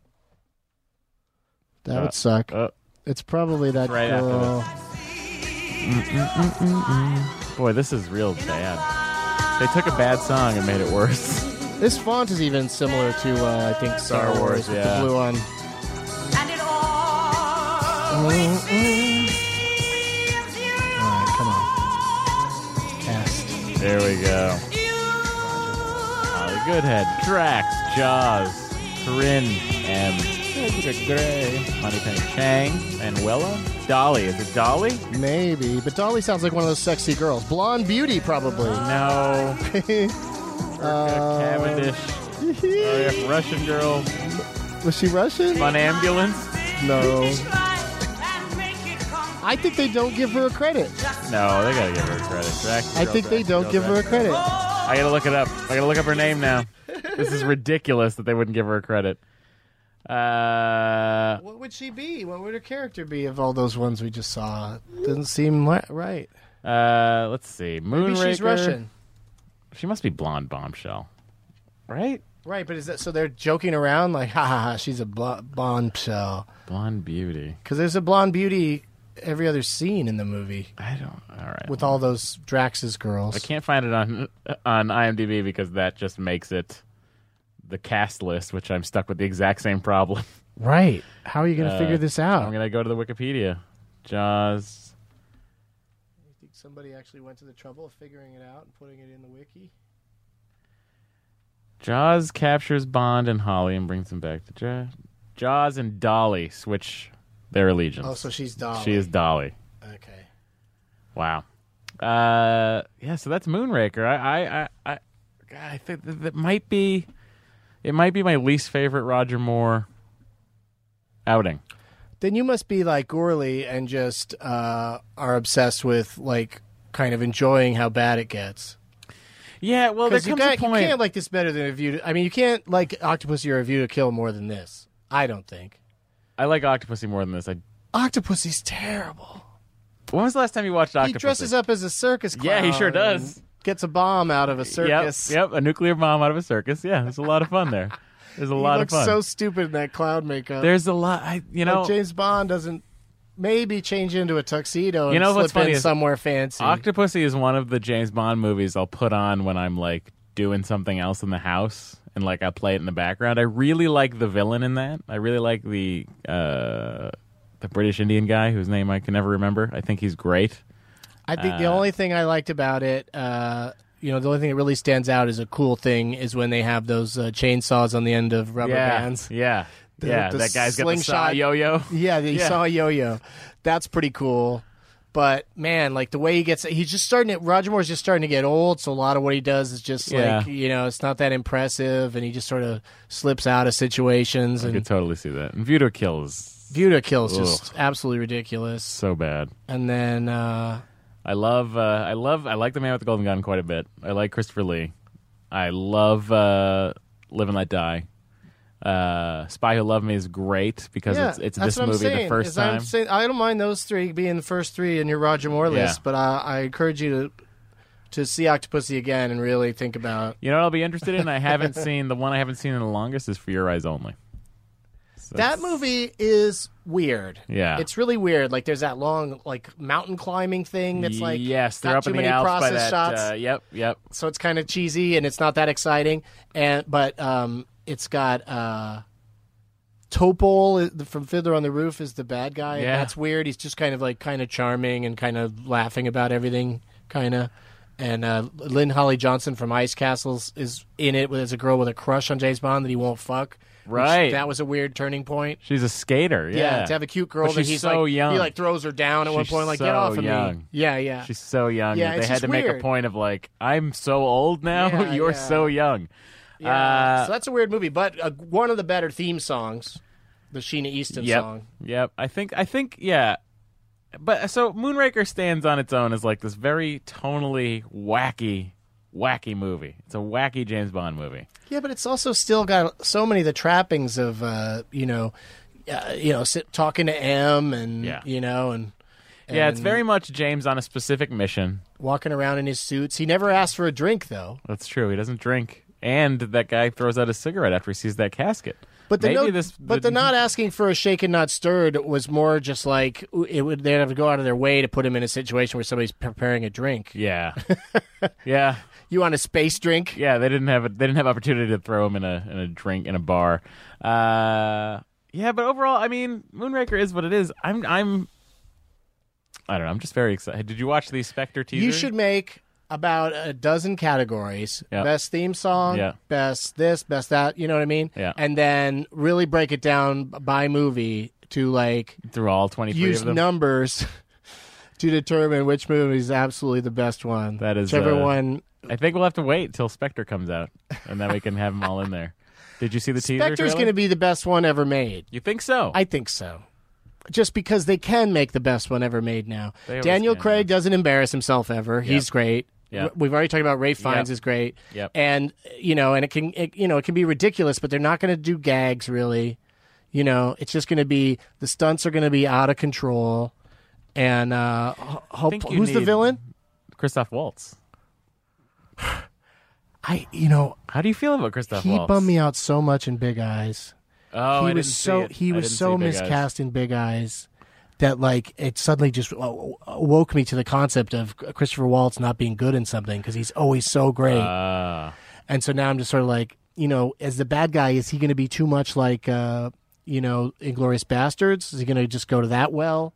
That would suck. It's probably that girl. Boy, this is real bad. They took a bad song and made it worse. This font is even similar to, I think, Star Wars with the blue one. All right, come on. Cast. There we go. Holly Goodhead, Drax, Jaws, Corinne, and Gray, Moneypenny Chang, Manuela, Dolly. Is it Dolly? Maybe, but Dolly sounds like one of those sexy girls. Blonde Beauty, probably. No. Cavendish. Russian girl. Was she Russian? Fun Ambulance? No. I think they don't give her a credit. No, they gotta give her a credit. Drax, I think they don't give her a credit. I gotta look it up. I gotta look up her name now. This is ridiculous that they wouldn't give her a credit. What would she be? What would her character be of all those ones we just saw? Doesn't seem right. Let's see. Moonraker. Maybe she's Russian. She must be Blonde Bombshell, right? Right, but is that so? They're joking around like, ha ha ha, she's a bombshell. Blonde Beauty. Because there's a blonde beauty every other scene in the movie. All right. With all those Drax's girls. I can't find it on IMDb because that just makes it the cast list, which I'm stuck with the exact same problem. Right. How are you going to figure this out? I'm going to go to the Wikipedia. Jaws. You think somebody actually went to the trouble of figuring it out and putting it in the wiki? Jaws captures Bond and Holly and brings them back to Jaws and Dolly switch their allegiance. Oh, so she's Dolly. She is Dolly. Okay. Wow. Yeah, so that's Moonraker. I think that might be my least favorite Roger Moore outing. Then you must be like Gourley and just are obsessed with like kind of enjoying how bad it gets. Yeah, well, there comes a point. You can't like this better than A View to... I mean, you can't like Octopussy or A View to Kill more than this. I don't think. I like Octopussy more than this. Octopussy's terrible. When was the last time you watched Octopussy? He dresses up as a circus clown. Yeah, he sure does. gets a bomb out of a circus. Yep, a nuclear bomb out of a circus. Yeah, there's a lot of fun there. There's a lot of fun. He looks so stupid in that cloud makeup. There's a lot. Like James Bond doesn't maybe change into a tuxedo and what's slip funny in is somewhere fancy. Octopussy is one of the James Bond movies I'll put on when I'm like doing something else in the house and like I play it in the background. I really like the villain in that. I really like the British Indian guy whose name I can never remember. I think he's great. I think the only thing I liked about it, the only thing that really stands out as a cool thing is when they have those chainsaws on the end of rubber bands. Yeah. The that guy's got the saw slingshot yo-yo. Yeah, the saw yo-yo. That's pretty cool. But man, like the way Roger Moore's just starting to get old, so a lot of what he does is just like, it's not that impressive, and he just sort of slips out of situations. I could totally see that. And View to Kill is just absolutely ridiculous. So bad. And then I like The Man with the Golden Gun quite a bit. I like Christopher Lee. I love Live and Let Die. Spy Who Loved Me is great because it's this movie the first time. I don't mind those three being the first three in your Roger Moore list, but I encourage you to see Octopussy again and really think about. You know what I'll be interested in? The one I haven't seen in the longest is For Your Eyes Only. So that movie is weird. Yeah, it's really weird. Like there's that long like mountain climbing thing that's like they're got up too in many the Alps process by that, shots. Yep. So it's kind of cheesy and it's not that exciting. But it's got Topol from Fiddler on the Roof is the bad guy. Yeah. That's weird. He's just kind of charming and kind of laughing about everything, kind of. And Lynn Holly Johnson from Ice Castles is in it as a girl with a crush on James Bond that he won't fuck. Right. That was a weird turning point. She's a skater. Yeah. To have a cute girl but that she's he's so like, young. he like throws her down at one point, like, get off of me. Yeah. She's so young. Yeah, they had to make a point of like, I'm so old now. Yeah, You're so young. Yeah. So that's a weird movie, but one of the better theme songs, the Sheena Easton song. Yep. I think. Yeah. But so Moonraker stands on its own as like this very tonally wacky movie. It's a wacky James Bond movie. Yeah, but it's also still got so many of the trappings of talking to M and and it's very much James on a specific mission, walking around in his suits. He never asks for a drink though. That's true. He doesn't drink, and that guy throws out a cigarette after he sees that casket. But the not asking for a shaken, not stirred was more just like they'd have to go out of their way to put him in a situation where somebody's preparing a drink. Yeah, yeah. You want a space drink? Yeah, they didn't have opportunity to throw him in a drink in a bar. Yeah, but overall, I mean, Moonraker is what it is. I don't know. I'm just very excited. Did you watch the Spectre teaser? You should make about a dozen categories. Yep. Best theme song, best this, best that, you know what I mean? Yeah. And then really break it down by movie to like through all 23 use of them. Numbers to determine which movie is absolutely the best one. That is whichever one. I think we'll have to wait till Spectre comes out and then we can have them all in there. Did you see the teaser? Spectre's going to be the best one ever made. You think so? I think so. Just because they can make the best one ever made now. Daniel Craig doesn't embarrass himself ever. Yep. He's great. Yep. We've already talked about Ralph Fiennes is great. Yep. And and it can be ridiculous, but they're not going to do gags really. It's just going to be the stunts are going to be out of control. And who's the villain? Christoph Waltz. How do you feel about Christoph Waltz? He bummed me out so much in Big Eyes. Oh, he was so miscast in Big Eyes that like it suddenly just woke me to the concept of Christopher Waltz not being good in something because he's always so great. And so now I'm just sort of like, as the bad guy, is he going to be too much like Inglourious Bastards? Is he going to just go to that well?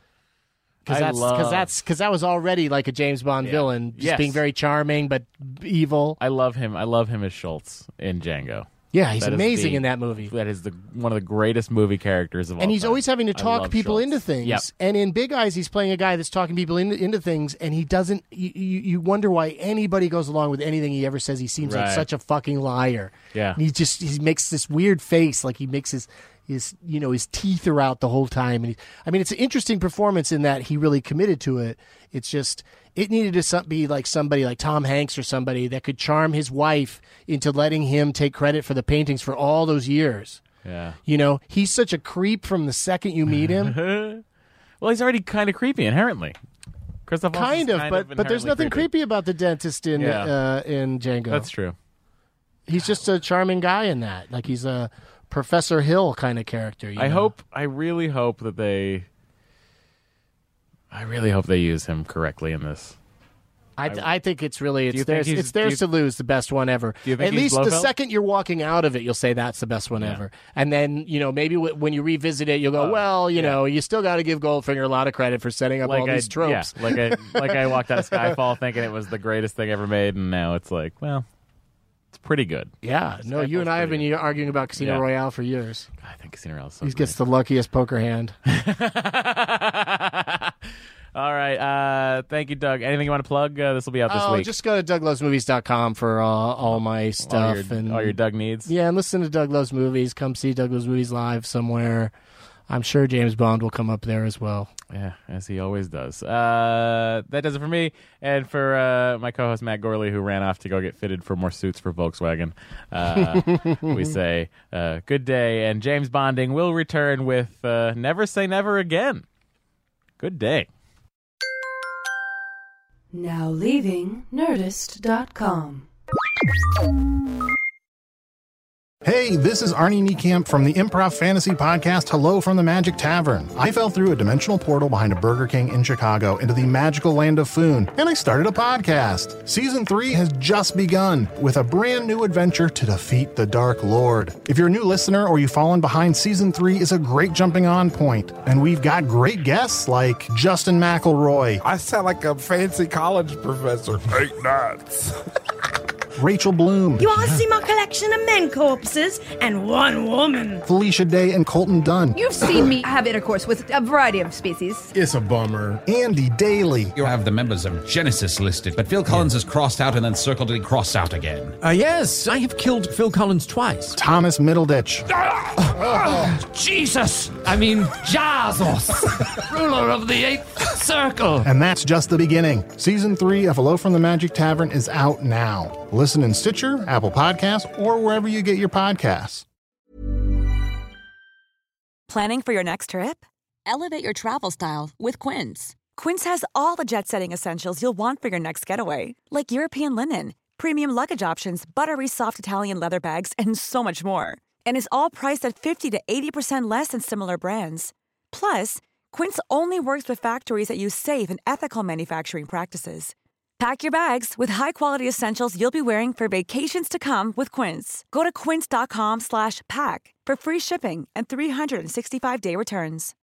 Because that was already like a James Bond villain, just being very charming but evil. I love him. I love him as Schultz in Django. Yeah, he's amazing in that movie. That is one of the greatest movie characters of all time. And he's always having to talk people into things. Yep. And in Big Eyes, he's playing a guy that's talking people into things, and he doesn't. You wonder why anybody goes along with anything he ever says. He seems like such a fucking liar. Yeah, and he makes this weird face, like he makes his teeth are out the whole time. And it's an interesting performance in that he really committed to it. It's just it needed to be like somebody like Tom Hanks or somebody that could charm his wife into letting him take credit for the paintings for all those years. Yeah, he's such a creep from the second you meet him. Well, he's already kind of creepy inherently. Christoph Waltz kind is of, but there's nothing creepy about the dentist in Django. That's true. He's just a charming guy in that. Like he's a Professor Hill kind of character. I really hope they use him correctly in this. I think it's theirs to lose, the best one ever. Do you think At he's least Blofeld? the second you're walking out of it, you'll say that's the best one ever. And then, maybe when you revisit it, you'll go, you still got to give Goldfinger a lot of credit for setting up all these tropes. Yeah, like I walked out of Skyfall thinking it was the greatest thing ever made, and now it's like, well, it's pretty good. Yeah. No, you and I have been arguing about Casino Royale for years. I think Casino Royale is so He gets the luckiest poker hand. All right. Thank you, Doug. Anything you want to plug? This will be out this week. Just go to DougLovesMovies.com for all my stuff. All your Doug needs. Yeah, and listen to Doug Loves Movies. Come see Doug Loves Movies live somewhere. I'm sure James Bond will come up there as well. Yeah, as he always does. That does it for me. And for my co-host, Matt Gorley, who ran off to go get fitted for more suits for Volkswagen, we say good day. And James Bonding will return with Never Say Never Again. Good day. Now leaving Nerdist.com. Hey, this is Arnie Niekamp from the Improv Fantasy Podcast, Hello from the Magic Tavern. I fell through a dimensional portal behind a Burger King in Chicago into the magical land of Foon, and I started a podcast. Season 3 has just begun with a brand new adventure to defeat the Dark Lord. If you're a new listener or you've fallen behind, Season 3 is a great jumping on point, and we've got great guests like Justin McElroy. I sound like a fancy college professor. 8 nuts. Rachel Bloom. You want to see my collection of men corpses and one woman? Felicia Day and Colton Dunn. You've seen me have intercourse with a variety of species. It's a bummer. Andy Daly. You have the members of Genesis listed, but Phil Collins is crossed out and then circled and crossed out again. Yes, I have killed Phil Collins twice. Thomas Middleditch. Jesus! I mean, Jesus! Ruler of the 8th Circle! And that's just the beginning. Season 3 of Hello from the Magic Tavern is out now. Listen in Stitcher, Apple Podcasts, or wherever you get your podcasts. Planning for your next trip? Elevate your travel style with Quince. Quince has all the jet-setting essentials you'll want for your next getaway, like European linen, premium luggage options, buttery soft Italian leather bags, and so much more. And is all priced at 50 to 80% less than similar brands. Plus, Quince only works with factories that use safe and ethical manufacturing practices. Pack your bags with high-quality essentials you'll be wearing for vacations to come with Quince. Go to quince.com/pack for free shipping and 365-day returns.